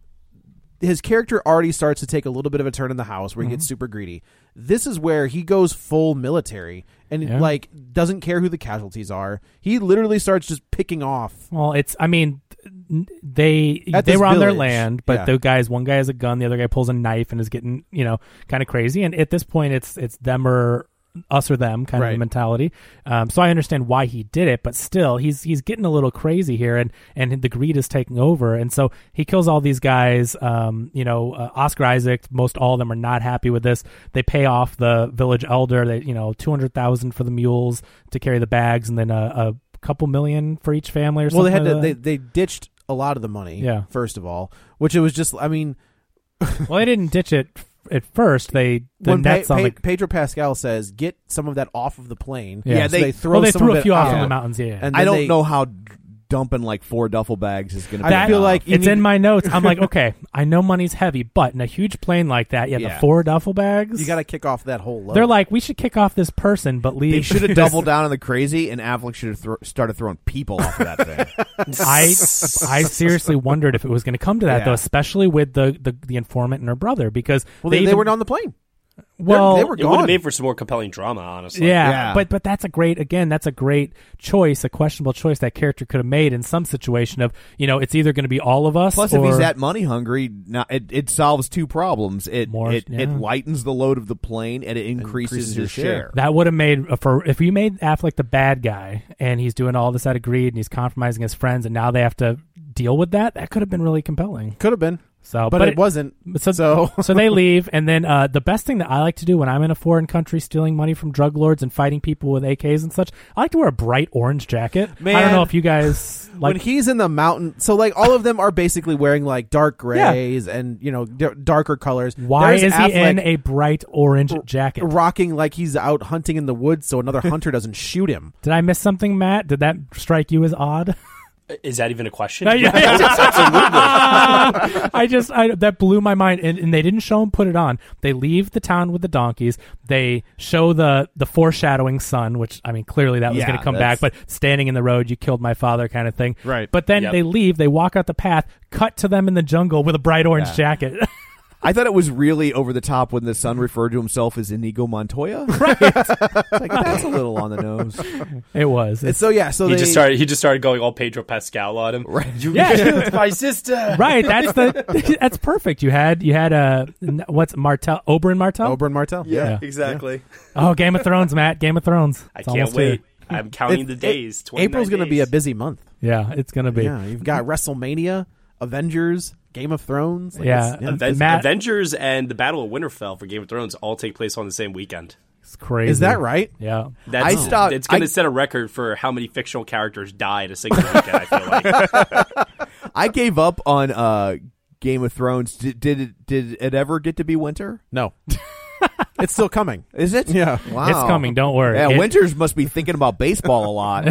his character already starts to take a little bit of a turn in the house where he gets super greedy. This is where he goes full military and Yeah. like doesn't care who the casualties are. He literally starts just picking off. Well, it's. I mean, they At they this were on their village. land, but Yeah. one guy has a gun, the other guy pulls a knife and is getting kind of crazy. And at this point, it's them or us or them kind of Right. a mentality. So I understand why he did it, but still, he's getting a little crazy here, and the greed is taking over. And so he kills all these guys. Oscar Isaac, most all of them are not happy with this. They pay off the village elder. They $200,000 for the mules to carry the bags, and then a couple million for each family or Well, something. they had like to. that. They ditched a lot of the money. Yeah. First of all, which it was just. I mean, Well, they didn't ditch it at first. The when nets on the Pedro Pascal says, "Get some of that off of the plane." Yeah. So they throw. they some threw of a it few off out. from the mountains. Yeah, And I then don't they- know how dumping like 4 duffel bags is going to. that, I feel like you it's need- in my notes. I'm like, okay, I know money's heavy, but in a huge plane like that, the Yeah. 4 duffel bags. You got to kick off that whole load. They're like, we should kick off this person, but leave. They should have this- doubled down on the crazy, and Affleck should have started throwing people off of that thing. I seriously wondered if it was going to come to that Yeah. though, especially with the informant and her brother, because they even- weren't on the plane. Well, they were It would have gone. made for some more compelling drama, honestly. Yeah, but that's a great choice, a questionable choice that character could have made in some situation of, it's either going to be all of us. Plus, or, if he's that money hungry, now it solves 2 problems. It lightens the load of the plane, and it increases his share. that would have made if you made Affleck the bad guy and he's doing all this out of greed and he's compromising his friends, and now they have to deal with that could have been really compelling. Could have been. So, but it wasn't. So they leave, and then the best thing that I like to do when I'm in a foreign country stealing money from drug lords and fighting people with AKs and such, I like to wear a bright orange jacket. Man, I don't know if you guys like when he's in the mountain. So like all of them are basically wearing like dark grays and darker colors. Why There's is he Affleck in a bright orange jacket? rocking like he's out hunting in the woods so another hunter doesn't shoot him? Did I miss something, Matt? Did that strike you as odd? Is that even a question? Yeah. Absolutely. That blew my mind. And they didn't show him put it on. They leave the town with the donkeys. They show the foreshadowing son, which, I mean, clearly that was going to come back, but standing in the road, you killed my father kind of thing. Right. But then they leave, they walk out the path, cut to them in the jungle with a bright orange jacket. I thought it was really over the top when the son referred to himself as Inigo Montoya. Right. Like, that's a little on the nose. It was. So he just started going all Pedro Pascal on him. Right. You killed my sister. Right. That's perfect. You had what's Martell? Oberyn Martell? Oberyn Martell. Yeah. Exactly. Oh, Game of Thrones, Matt. Game of Thrones. I can't wait. I'm counting the days. April's going to be a busy month. Yeah, it's going to be. Yeah, you've got WrestleMania, Avengers, Game of Thrones. Avengers and the Battle of Winterfell for Game of Thrones all take place on the same weekend. It's crazy. Is that right? Yeah. It's going to set a record for how many fictional characters died a single weekend, I feel like. I gave up on Game of Thrones. Did it ever get to be winter? No. It's still coming. Is it? Yeah. Wow. It's coming. Don't worry. Yeah, Winters must be thinking about baseball a lot.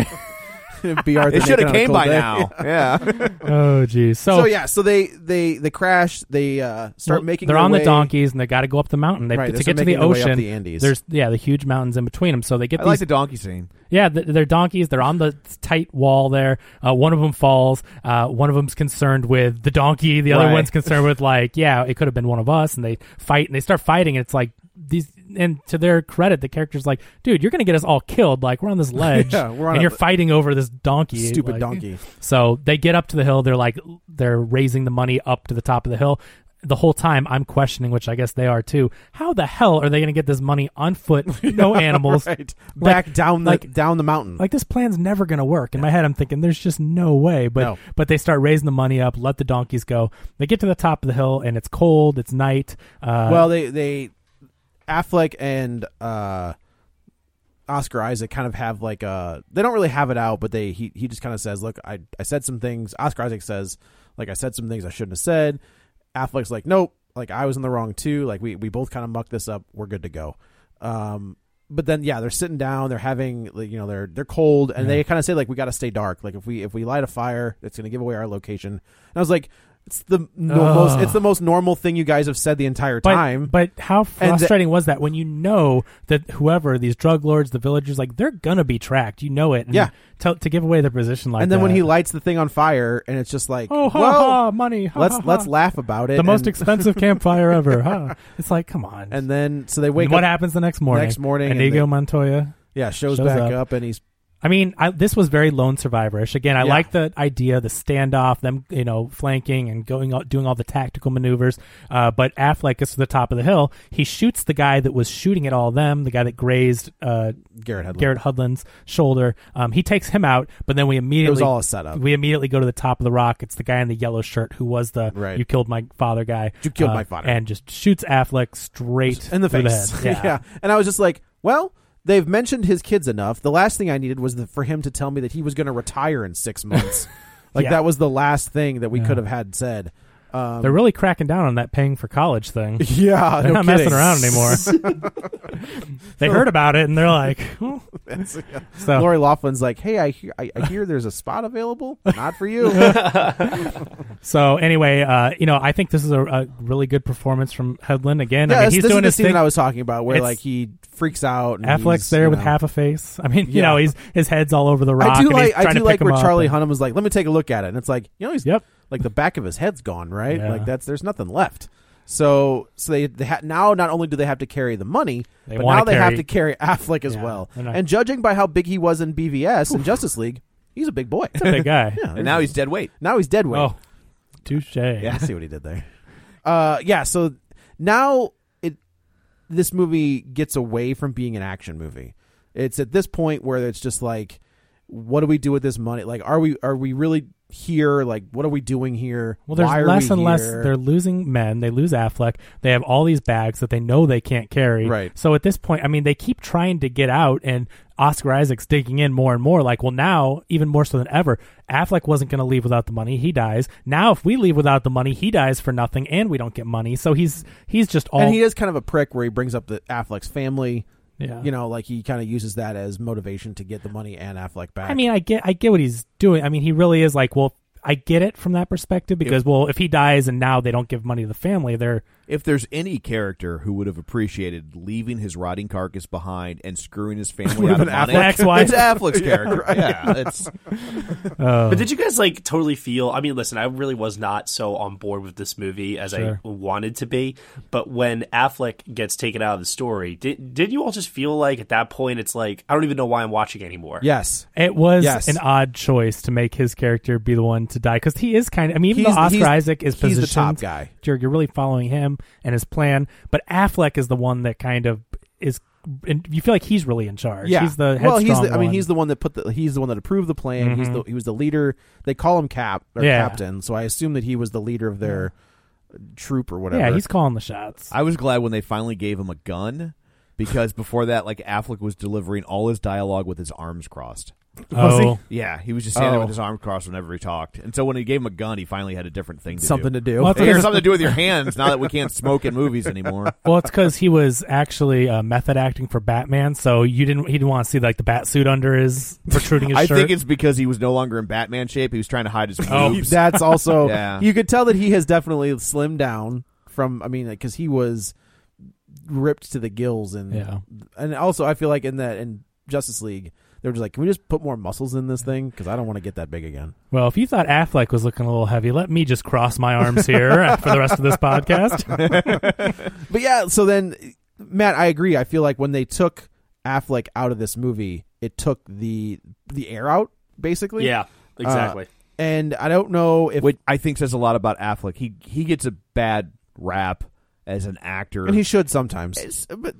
It should have came by now. Yeah. Oh, geez. So they crash. They start making. They're their on way. the donkeys and they got to go up the mountain. To get to the ocean. The Andes. There's the huge mountains in between them. So they get. I like the donkey scene. Yeah, they're donkeys. They're on the tight wall there. One of them falls. One of them's concerned with the donkey. The other one's concerned with it could have been one of us. And they fight and they start fighting. And it's like these. And to their credit, the character's like, dude, you're going to get us all killed. Like, we're on this ledge, and you're fighting over this donkey. Stupid donkey. So they get up to the hill. They're raising the money up to the top of the hill. The whole time, I'm questioning, which I guess they are too. How the hell are they going to get this money on foot, no animals, back down the mountain? Like, this plan's never going to work. In my head, I'm thinking, there's just no way. But they start raising the money up, let the donkeys go. They get to the top of the hill, and it's cold. It's night. They Affleck and Oscar Isaac kind of have they don't really have it out, but he just kind of says, look, I said some things. Oscar Isaac says, I said some things I shouldn't have said. Affleck's like, nope, I was in the wrong too. We both kind of mucked this up. We're good to go. But then they're sitting down, they're having they're cold, and they kind of say we got to stay dark. If we light a fire, it's going to give away our location. And I was like, it's the most normal thing you guys have said the entire time. But how frustrating was that when you know that whoever, these drug lords, the villagers, they're gonna be tracked. You know it. And to give away their position like that. And then when he lights the thing on fire, and it's just like, money. Let's laugh about it. The most expensive campfire ever. Huh? It's like, come on. And then they wake up. What happens the next morning? Inigo Montoya. Shows back up, and he's. I mean, this was very Lone Survivor-ish. Again, I like the idea, the standoff, them, flanking and doing all the tactical maneuvers. But Affleck gets to the top of the hill. He shoots the guy that was shooting at all of them, the guy that grazed Garrett Hudlin's shoulder. He takes him out, but then it was all a setup. We immediately go to the top of the rock. It's the guy in the yellow shirt who was the "you killed my father" guy. You killed my father, and just shoots Affleck straight in the face. The head. Yeah. And I was just like, well. They've mentioned his kids enough. The last thing I needed was for him to tell me that he was going to retire in 6 months. That was the last thing that we could have had said. They're really cracking down on that paying for college thing. Yeah, they're not messing around anymore. They heard about it and they're like, So Lori Laughlin's like, hey, I hear there's a spot available. Not for you. So anyway, I think this is a really good performance from Hedlund again. Yeah, I mean, he's doing this his thing that I was talking about, where he freaks out. And Affleck's there with half a face. I mean, his head's all over the rock. I do like where Charlie Hunnam was like, let me take a look at it, and it's like, he's yep. Like the back of his head's gone, right? Yeah. There's nothing left. So they now not only do they have to carry the money, but now they have to carry Affleck as well. And judging by how big he was in BVS and Justice League, he's a big boy. He's a big guy. And now he's dead weight. Oh, touche. Yeah, I see what he did there. So now this movie gets away from being an action movie. It's at this point where it's just like, what do we do with this money? Like, are we really here? Like, what are we doing here? Well, there's less and less. They're losing men. They lose Affleck. They have all these bags that they know they can't carry. Right. So at this point, I mean, they keep trying to get out, and Oscar Isaac's digging in more and more. Like, well, now, even more so than ever, Affleck wasn't going to leave without the money. He dies. Now, if we leave without the money, he dies for nothing, and we don't get money. So he's just all... And he is kind of a prick where he brings up the Affleck's family Yeah. You know, like he kind of uses that as motivation to get the money and Affleck back. I mean, I get what he's doing. I mean, he really is like, well, I get it from that perspective because, if he dies and now they don't give money to the family, if there's any character who would have appreciated leaving his rotting carcass behind and screwing his family out of money, ex-wife. it's Affleck's character. Right. Yeah, it's. But did you guys like totally feel? I mean, listen, I really was not so on board with this movie as I wanted to be. But when Affleck gets taken out of the story, did you all just feel like at that point it's like I don't even know why I'm watching anymore? Yes, it was an odd choice to make his character be the one to die because he is kind of. I mean, even though Oscar Isaac is positioned, he's the top guy. You're really following him and his plan, but Affleck is the one that kind of is. And you feel like he's really in charge. Yeah, he's the he's the one that he's the one that approved the plan. Mm-hmm. He was the leader. They call him Captain, so I assume that he was the leader of their troop or whatever. Yeah, he's calling the shots. I was glad when they finally gave him a gun because before that, like Affleck was delivering all his dialogue with his arms crossed. Oh, yeah, he was just standing there with his arms crossed whenever he talked. And so when he gave him a gun, he finally had a different thing to something do. to do. Well, Hey, here's something to do with your hands now that we can't smoke in movies anymore. Well, it's because he was actually method acting for Batman, so he didn't want to see like the bat suit under his protruding his shirt. I think it's because he was no longer in Batman shape. He was trying to hide his boobs. That's also Yeah. You could tell that he has definitely slimmed down from. I mean, because he was ripped to the gills, and also I feel like in Justice League. They were just like, can we just put more muscles in this thing? Because I don't want to get that big again. Well, if you thought Affleck was looking a little heavy, let me just cross my arms here for the rest of this podcast. But yeah, so then, Matt, I agree. I feel like when they took Affleck out of this movie, it took the air out, basically. Yeah, exactly. And I don't know if... Which I think says a lot about Affleck. He gets a bad rap as an actor. And he should sometimes. But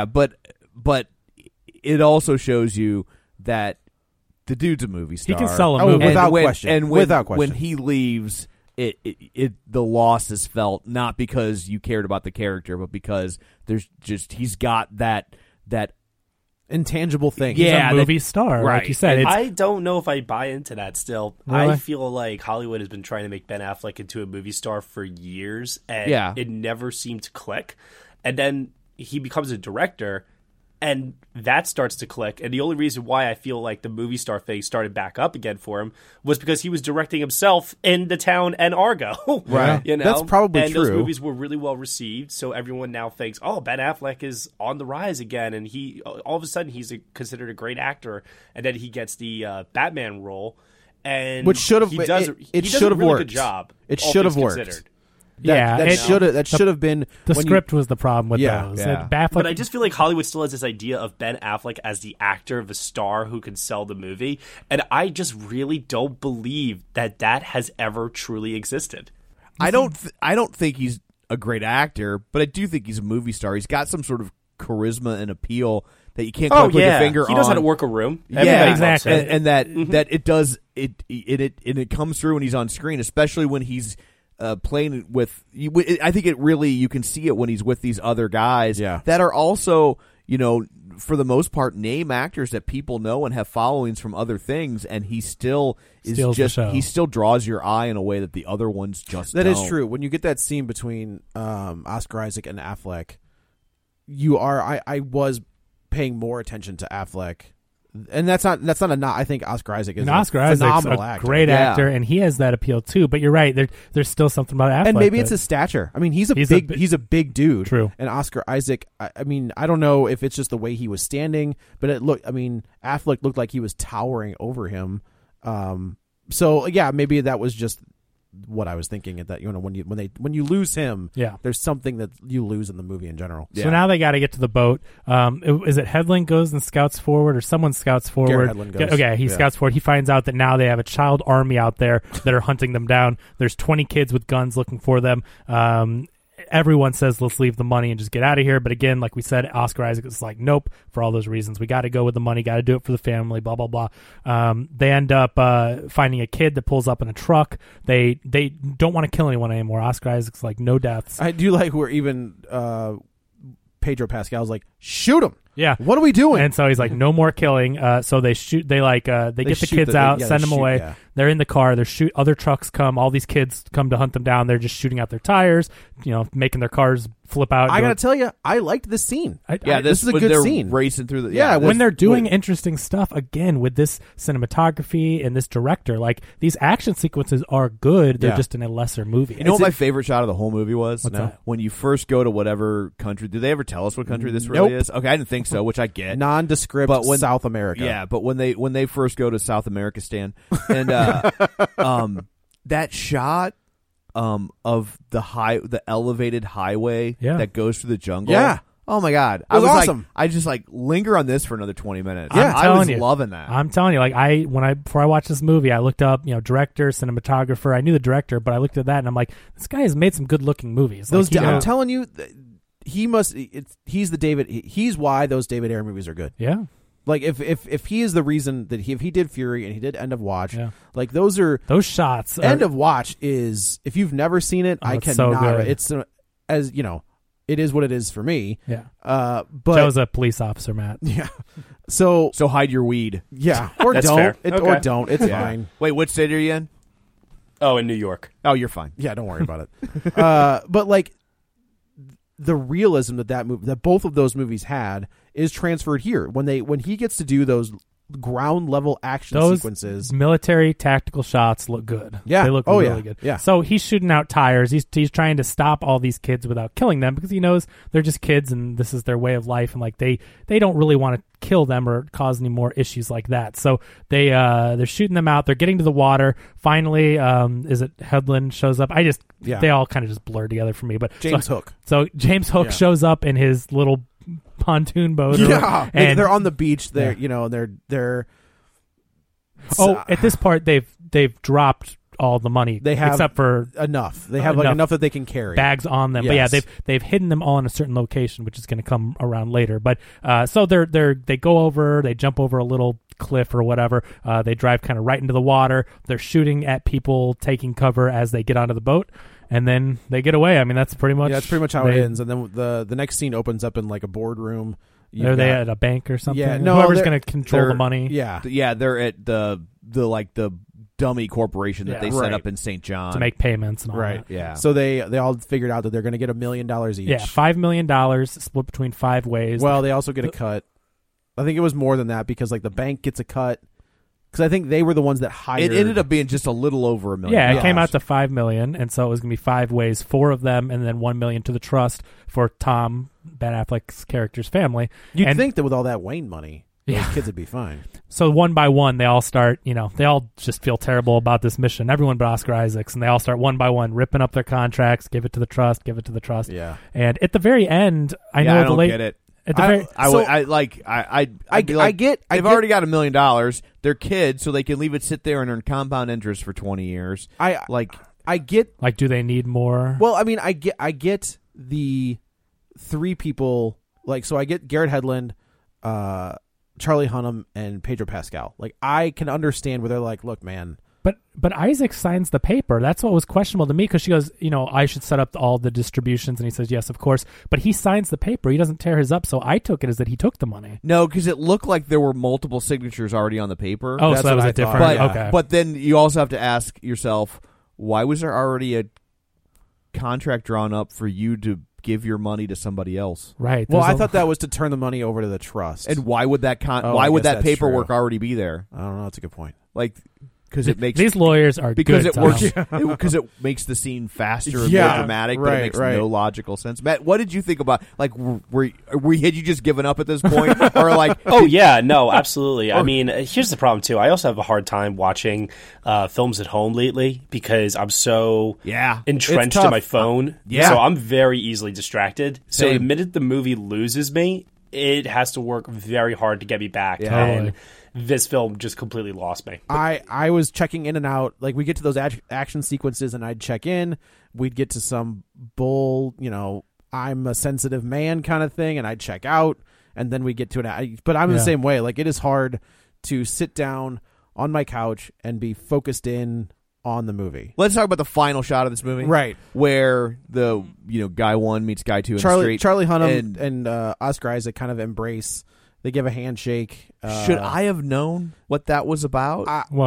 it also shows you that the dude's a movie star. He can sell a movie. Without question. And without question. When he leaves, the loss is felt not because you cared about the character, but because he's got that intangible thing. Yeah, he's a movie star, right. like you said. I don't know if I buy into that still. Really? I feel like Hollywood has been trying to make Ben Affleck into a movie star for years, and it never seemed to click. And then he becomes a director, and that starts to click. And the only reason why I feel like the movie star thing started back up again for him was because he was directing himself in The Town and Argo. Right. You know? That's probably and true. Those movies were really well received, so everyone now thinks, oh, Ben Affleck is on the rise again, and he all of a sudden he's considered a great actor, and then he gets the Batman role, and which should have he does a really worked. good job. It should have worked. Considered. That should have been the script was the problem with those. Yeah. But I just feel like Hollywood still has this idea of Ben Affleck as the actor, the star who can sell the movie, and I just really don't believe that has ever truly existed. I don't think he's a great actor, but I do think he's a movie star. He's got some sort of charisma and appeal that you can't quite put your finger on. He knows how to work a room. Yeah, exactly. And that it does it comes through when he's on screen, especially when he's playing with. I think you can see it when he's with these other guys that are also, for the most part, name actors that people know and have followings from other things, and he still he still draws your eye in a way that the other ones just don't. That is true. When you get that scene between Oscar Isaac and Affleck, I was paying more attention to Affleck. And that's not I think Oscar Isaac is a phenomenal actor. Great actor, and he has that appeal too. But you're right, there's still something about Affleck. And maybe it's his stature. I mean, he's a big dude. True. And Oscar Isaac, I mean, I don't know if it's just the way he was standing, but Affleck looked like he was towering over him. So yeah, maybe that was just what I was thinking at that. When you lose him, there's something that you lose in the movie in general. So now they got to get to the boat. Is it Hedlund goes and scouts forward, or someone scouts forward? Garrett Hedlund goes. Okay, he scouts forward. He finds out that now they have a child army out there that are hunting them down. There's 20 kids with guns looking for them. Everyone says, let's leave the money and just get out of here. But again, like we said, Oscar Isaac is like, nope, for all those reasons. We got to go with the money, got to do it for the family, blah, blah, blah. They end up finding a kid that pulls up in a truck. They don't want to kill anyone anymore. Oscar Isaac's like, no deaths. I do like where even Pedro Pascal's like, shoot him. Yeah. What are we doing? And so he's like, no more killing. So they shoot. They get the kids out, send them away. Yeah. they're in the car. They're other trucks come. All these kids come to hunt them down. They're just shooting out their tires, making their cars flip out. I gotta tell you, I liked this scene. This is a good scene. Racing through the when they're doing interesting stuff again with this cinematography and this director, like these action sequences are good. They're just in a lesser movie. You know what my favorite shot of the whole movie was? What's that? When you first go to whatever country. Did they ever tell us what country this really is? Okay, I didn't think so, which I get. Nondescript, but South America. Yeah, but when they first go to South America, Stan, and that shot of the elevated highway that goes through the jungle. Yeah. Oh my God. It was awesome. Like, I just linger on this for another 20 minutes. Yeah, I was loving that. I'm telling you, before I watched this movie, I looked up, director, cinematographer. I knew the director, but I looked at that and I'm like, this guy has made some good looking movies. I'm telling you, he's why those David Ayer movies are good. Yeah. Like if he is the reason that if he did Fury and he did End of Watch, like those shots. End of Watch is, if you've never seen it, I cannot. So good. It's as you know, it is what it is for me. Yeah. But Joe's a police officer, Matt. Yeah. So hide your weed. Yeah. Or That's don't. fair. Or don't. It's fine. Wait, what state are you in? Oh, in New York. Oh, you're fine. Yeah, don't worry about it. But like the realism that both of those movies had is transferred here when he gets to do those ground level action sequences. Military tactical shots look good. Yeah, they look really good. Yeah. So he's shooting out tires. He's trying to stop all these kids without killing them because he knows they're just kids and this is their way of life, and like they don't really want to kill them or cause any more issues like that. So they're shooting them out. They're getting to the water. Finally, is it Headland shows up? They all kind of just blur together for me. But James Hook. So James Hook shows up in his little pontoon boat. Yeah, and they're on the beach. They're they're. Oh, at this part they've dropped all the money. They have except for enough. They have enough that they can carry bags on them. Yes. But yeah, they've hidden them all in a certain location, which is going to come around later. But so they go over, they jump over a little cliff or whatever. They drive kind of right into the water. They're shooting at people taking cover as they get onto the boat. And then they get away. I mean, that's pretty much how it ends. And then the next scene opens up in like a boardroom. Are they at a bank or something? Yeah, no, whoever's going to control the money. Yeah, they're at the dummy corporation that they set up in St. John to make payments and all that. Yeah. So they all figured out that they're going to get $1 million each. Yeah, $5 million split between 5 ways. Well, they also get a cut. I think it was more than that because like the bank gets a cut. Because I think they were the ones that hired. It ended up being just a little over $1 million. Yeah, it came out to $5 million, and so it was going to be 5 ways, 4 of them, and then $1 million to the trust for Tom Ben Affleck's character's family. You'd think that with all that Wayne money, those kids would be fine. So one by one, they all start. They all just feel terrible about this mission. Everyone but Oscar Isaacs, and they all start one by one ripping up their contracts. Give it to the trust. Give it to the trust. Yeah. And at the very end, I don't get it. At the I get. They've already got $1 million. They're kids, so they can leave it sit there and earn compound interest for 20 years. I get. Like, do they need more? Well, I mean, I get the 3 people. Like, so I get Garrett Hedlund, Charlie Hunnam, and Pedro Pascal. Like, I can understand where they're like, look, man. But Isaac signs the paper. That's what was questionable to me because she goes, I should set up all the distributions. And he says, yes, of course. But he signs the paper. He doesn't tear his up. So I took it as that he took the money. No, because it looked like there were multiple signatures already on the paper. Oh, so that was a different. Okay. But then you also have to ask yourself, why was there already a contract drawn up for you to give your money to somebody else? Right. Well, I thought that was to turn the money over to the trust. And why would that paperwork already be there? I don't know. That's a good point. Like, because it makes these lawyers are because good, it works because it makes the scene faster and more dramatic, but it makes no logical sense. Matt, what did you think about had you just given up at this point, or like? No, absolutely. I mean, here's the problem too. I also have a hard time watching films at home lately because I'm so entrenched in my phone. So I'm very easily distracted. So the minute the movie loses me, it has to work very hard to get me back. Yeah. And this film just completely lost me. I was checking in and out. Like, we get to those action sequences, and I'd check in. We'd get to some bull, I'm a sensitive man kind of thing, and I'd check out. And then we get to it. But I'm the same way. Like, it is hard to sit down on my couch and be focused in on the movie. Let's talk about the final shot of this movie, right? Where the guy 1 meets guy 2 in the street. Charlie Hunnam and Oscar Isaac kind of embrace. They give a handshake. Should I have known what that was about? What?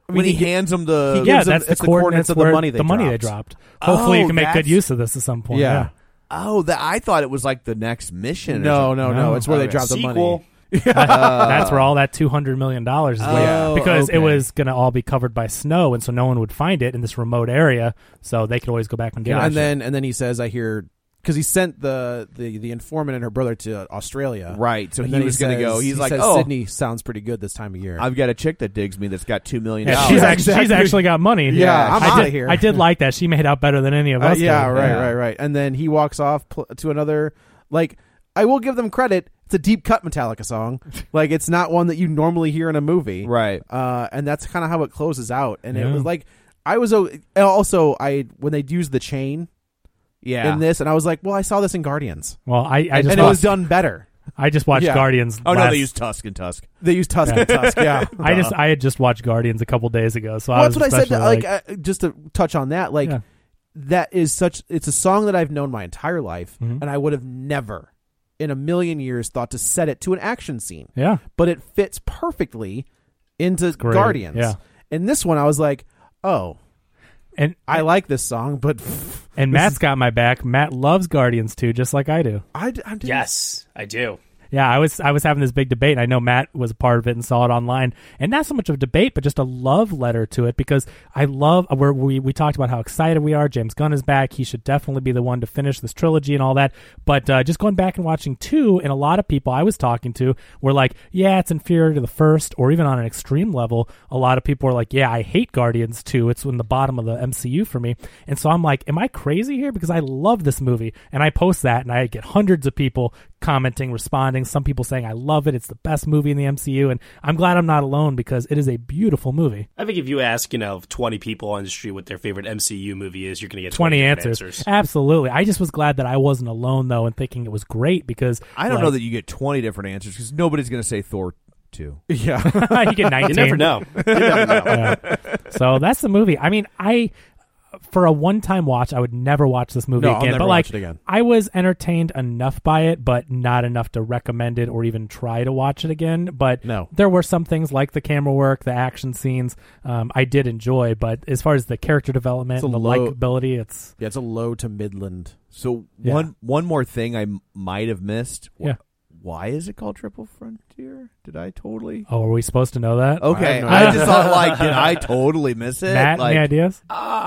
when he hands him the he Yeah, gives them- that's the it's the coordinates of the where money they they dropped. dropped. Hopefully, Oh, you can make good that's- use of this at some point. Yeah. Oh, I thought it was like the next mission. or No, something. no. It's where they Okay. drop the Sequel. money. That's where all that $200 million is Oh, because okay. it was going to all be covered by snow, and so no one would find it in this remote area, so they could always go back and get it. And then he says, I hear, because he sent the informant and her brother to Australia, Right, so And he then was gonna says- go. He's he like, says, "Oh, Sydney sounds pretty good this time of year. I've got a chick that digs me that's got $2 million." Yeah, she's actually got money. Yeah, I'm I outta did- here. I did like that. She made out better than any of us. yeah, did. right. And then he walks off to another. Like, I will give them credit. It's a deep cut Metallica song. Like, it's not one that you normally hear in a movie, Right. And that's kind of how it closes out. And Yeah. it was like, I was also when they used the chain Yeah. in this, and I was like, well, I saw this in Guardians, Well, I just and it was done better. I just watched Yeah. Guardians. Oh no, last- they use Tusk and Tusk. They used Tusk and Tusk. Yeah, I had just watched Guardians a couple days ago, so Well, I was that's what I said. especially Like, just to touch on that, like Yeah. that is such. It's a song that I've known my entire life, Mhm. and I would have never, in a million years, thought to set it to an action scene. yeah. But it fits perfectly into great. Guardians. Yeah. In this one, I was like, oh, And I like this song, but and Matt's got my back. Matt loves Guardians too, just like I do. I didn't. Yes, I do. Yeah, I was having this big debate. And I know Matt was a part of it and saw it online, and not so much of a debate, but just a love letter to it because I love where we talked about how excited we are. James Gunn is back; he should definitely be the one to finish this trilogy and all that. But just going back and watching 2, and a lot of people I was talking to were like, "Yeah, it's inferior to the first," or even on an extreme level, a lot of people were like, "Yeah, I hate Guardians 2. It's in the bottom of the MCU for me." And so I'm like, "Am I crazy here?" Because I love this movie, and I post that, and I get hundreds of people commenting, responding, some people saying I love it, it's the best movie in the MCU, and I'm glad I'm not alone because it is a beautiful movie. I think if you ask, 20 people on the street what their favorite MCU movie is, you're going to get 20 different answers. Absolutely. I just was glad that I wasn't alone though and thinking it was great because I don't know that you get 20 different answers because nobody's going to say Thor 2. Yeah, you get 19. You never know. Yeah. So that's the movie. I mean, for a one-time watch, I would never watch this movie No, I'll again. never But watch it again. I was entertained enough by it, but not enough to recommend it or even try to watch it again. But No. there were some things like the camera work, the action scenes, I did enjoy. But as far as the character development It's a and the low- likability, it's it's a low to midland. So Yeah. one more thing I might have missed. Yeah. Why is it called Triple Frontier? Did I totally? Oh, are we supposed to know that? Okay, no I idea. just thought like, did I totally miss it? Matt, like, any ideas?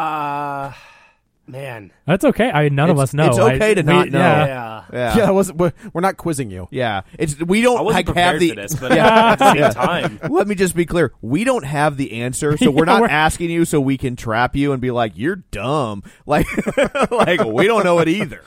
Man. That's okay. None of us know. It's okay to not know. Yeah. Yeah. Yeah, we're not quizzing you. Yeah, we don't I wasn't like, have prepared the. for this, but at the same time. Let me just be clear: we don't have the answer, so we're not asking you so we can trap you and be like, "You're dumb." Like, like we don't know it either.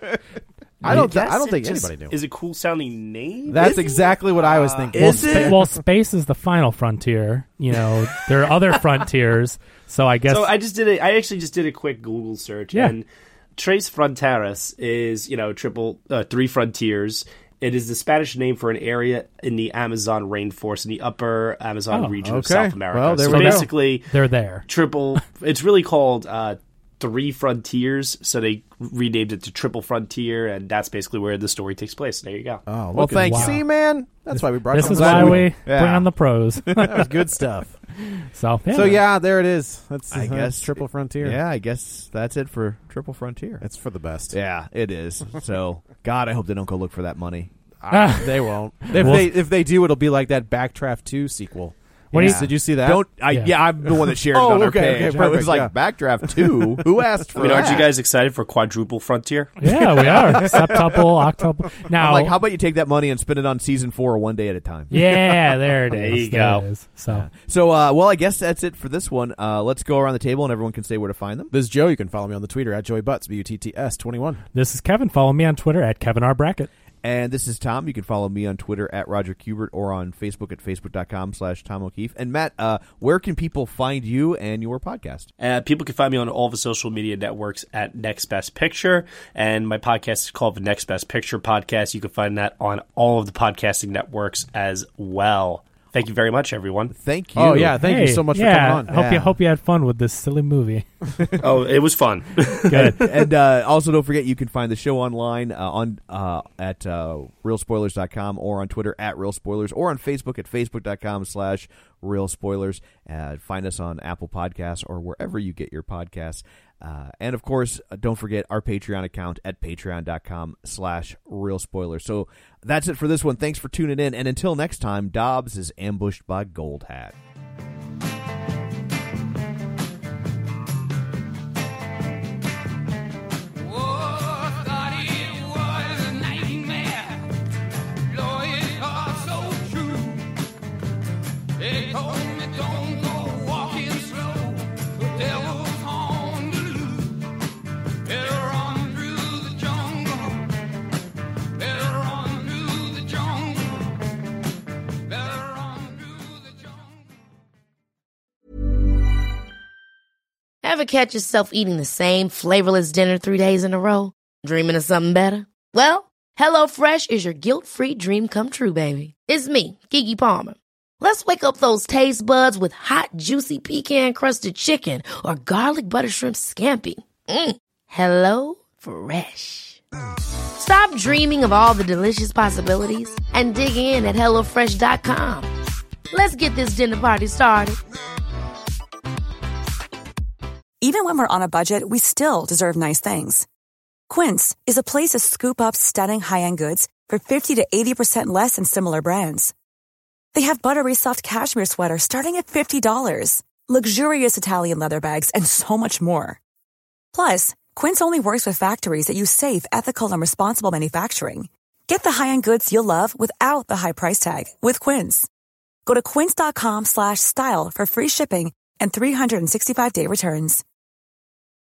I don't guess think it just anybody knew. is a cool sounding name. That's exactly what I was thinking. Well, Is it? well, space is the final frontier. There are other frontiers. So I guess So I actually just did a quick Google search, Yeah. and Tres Fronteras is three frontiers. It is the Spanish name for an area in the Amazon rainforest in the upper Amazon region of okay. South America. Well, there so we go. basically, they're there. it's really called Three Frontiers. So they renamed it to Triple Frontier, and that's basically where the story takes place. There you go. Oh, Well, thank you. See, man, that's why we brought. This you is on. why we Yeah. bring on the pros. That was good stuff. So So yeah, there it is. That's I guess Triple Frontier. Yeah, I guess that's it for Triple Frontier. It's for the best. Yeah, it is. So, God, I hope they don't go look for that money. They won't. If Well- if they do, it'll be like that Backdraft 2 sequel. What do you- Did you see that? Don't I? Yeah. Yeah, I'm the one that shared it Oh, on our okay, page. okay, I was perfect, like, yeah. Backdraft 2? Who asked for I mean, aren't that? you guys excited for Quadruple Frontier? Yeah, we are septuple, octuple. Now, I'm like, how about you take that money and spend it on season 4 one day at a time? yeah, there it is. There you There go. it is. So So, well, I guess that's it for this one. Let's go around the table and everyone can say where to find them. This is Joe. You can follow me on the Twitter at JoeyButts, BUTTS21. this is Kevin. Follow me on Twitter at Kevin R. Brackett. And this is Tom. You can follow me on Twitter at Roger Kubert or on Facebook at Facebook.com/Tom O'Keefe. And Matt, where can people find you and your podcast? People can find me on all the social media networks at Next Best Picture, and my podcast is called the Next Best Picture Podcast. You can find that on all of the podcasting networks as well. Thank you very much, everyone. Thank you. Oh, yeah. Thank you Hey, so much for yeah, coming on. Hope you had fun with this silly movie. Oh, it was fun. Good. And also, don't forget, you can find the show online at realspoilers.com or on Twitter at realspoilers or on Facebook at facebook.com/realspoilers. Real Spoilers. Find us on Apple Podcasts or wherever you get your podcasts. And of course, don't forget our Patreon account at patreon.com/Real Spoilers. So that's it for this one. Thanks for tuning in. And until next time, Dobbs is ambushed by Gold Hat. Ever catch yourself eating the same flavorless dinner 3 days in a row? Dreaming of something better? Well, HelloFresh is your guilt-free dream come true, baby. It's me, Keke Palmer. Let's wake up those taste buds with hot, juicy pecan-crusted chicken or garlic butter shrimp scampi. Hello Fresh. Stop dreaming of all the delicious possibilities and dig in at HelloFresh.com. Let's get this dinner party started. Even when we're on a budget, we still deserve nice things. Quince is a place to scoop up stunning high-end goods for 50 to 80% less than similar brands. They have buttery soft cashmere sweaters starting at $50, luxurious Italian leather bags, and so much more. Plus, Quince only works with factories that use safe, ethical, and responsible manufacturing. Get the high-end goods you'll love without the high price tag with Quince. Go to quince.com/style for free shipping and 365-day returns.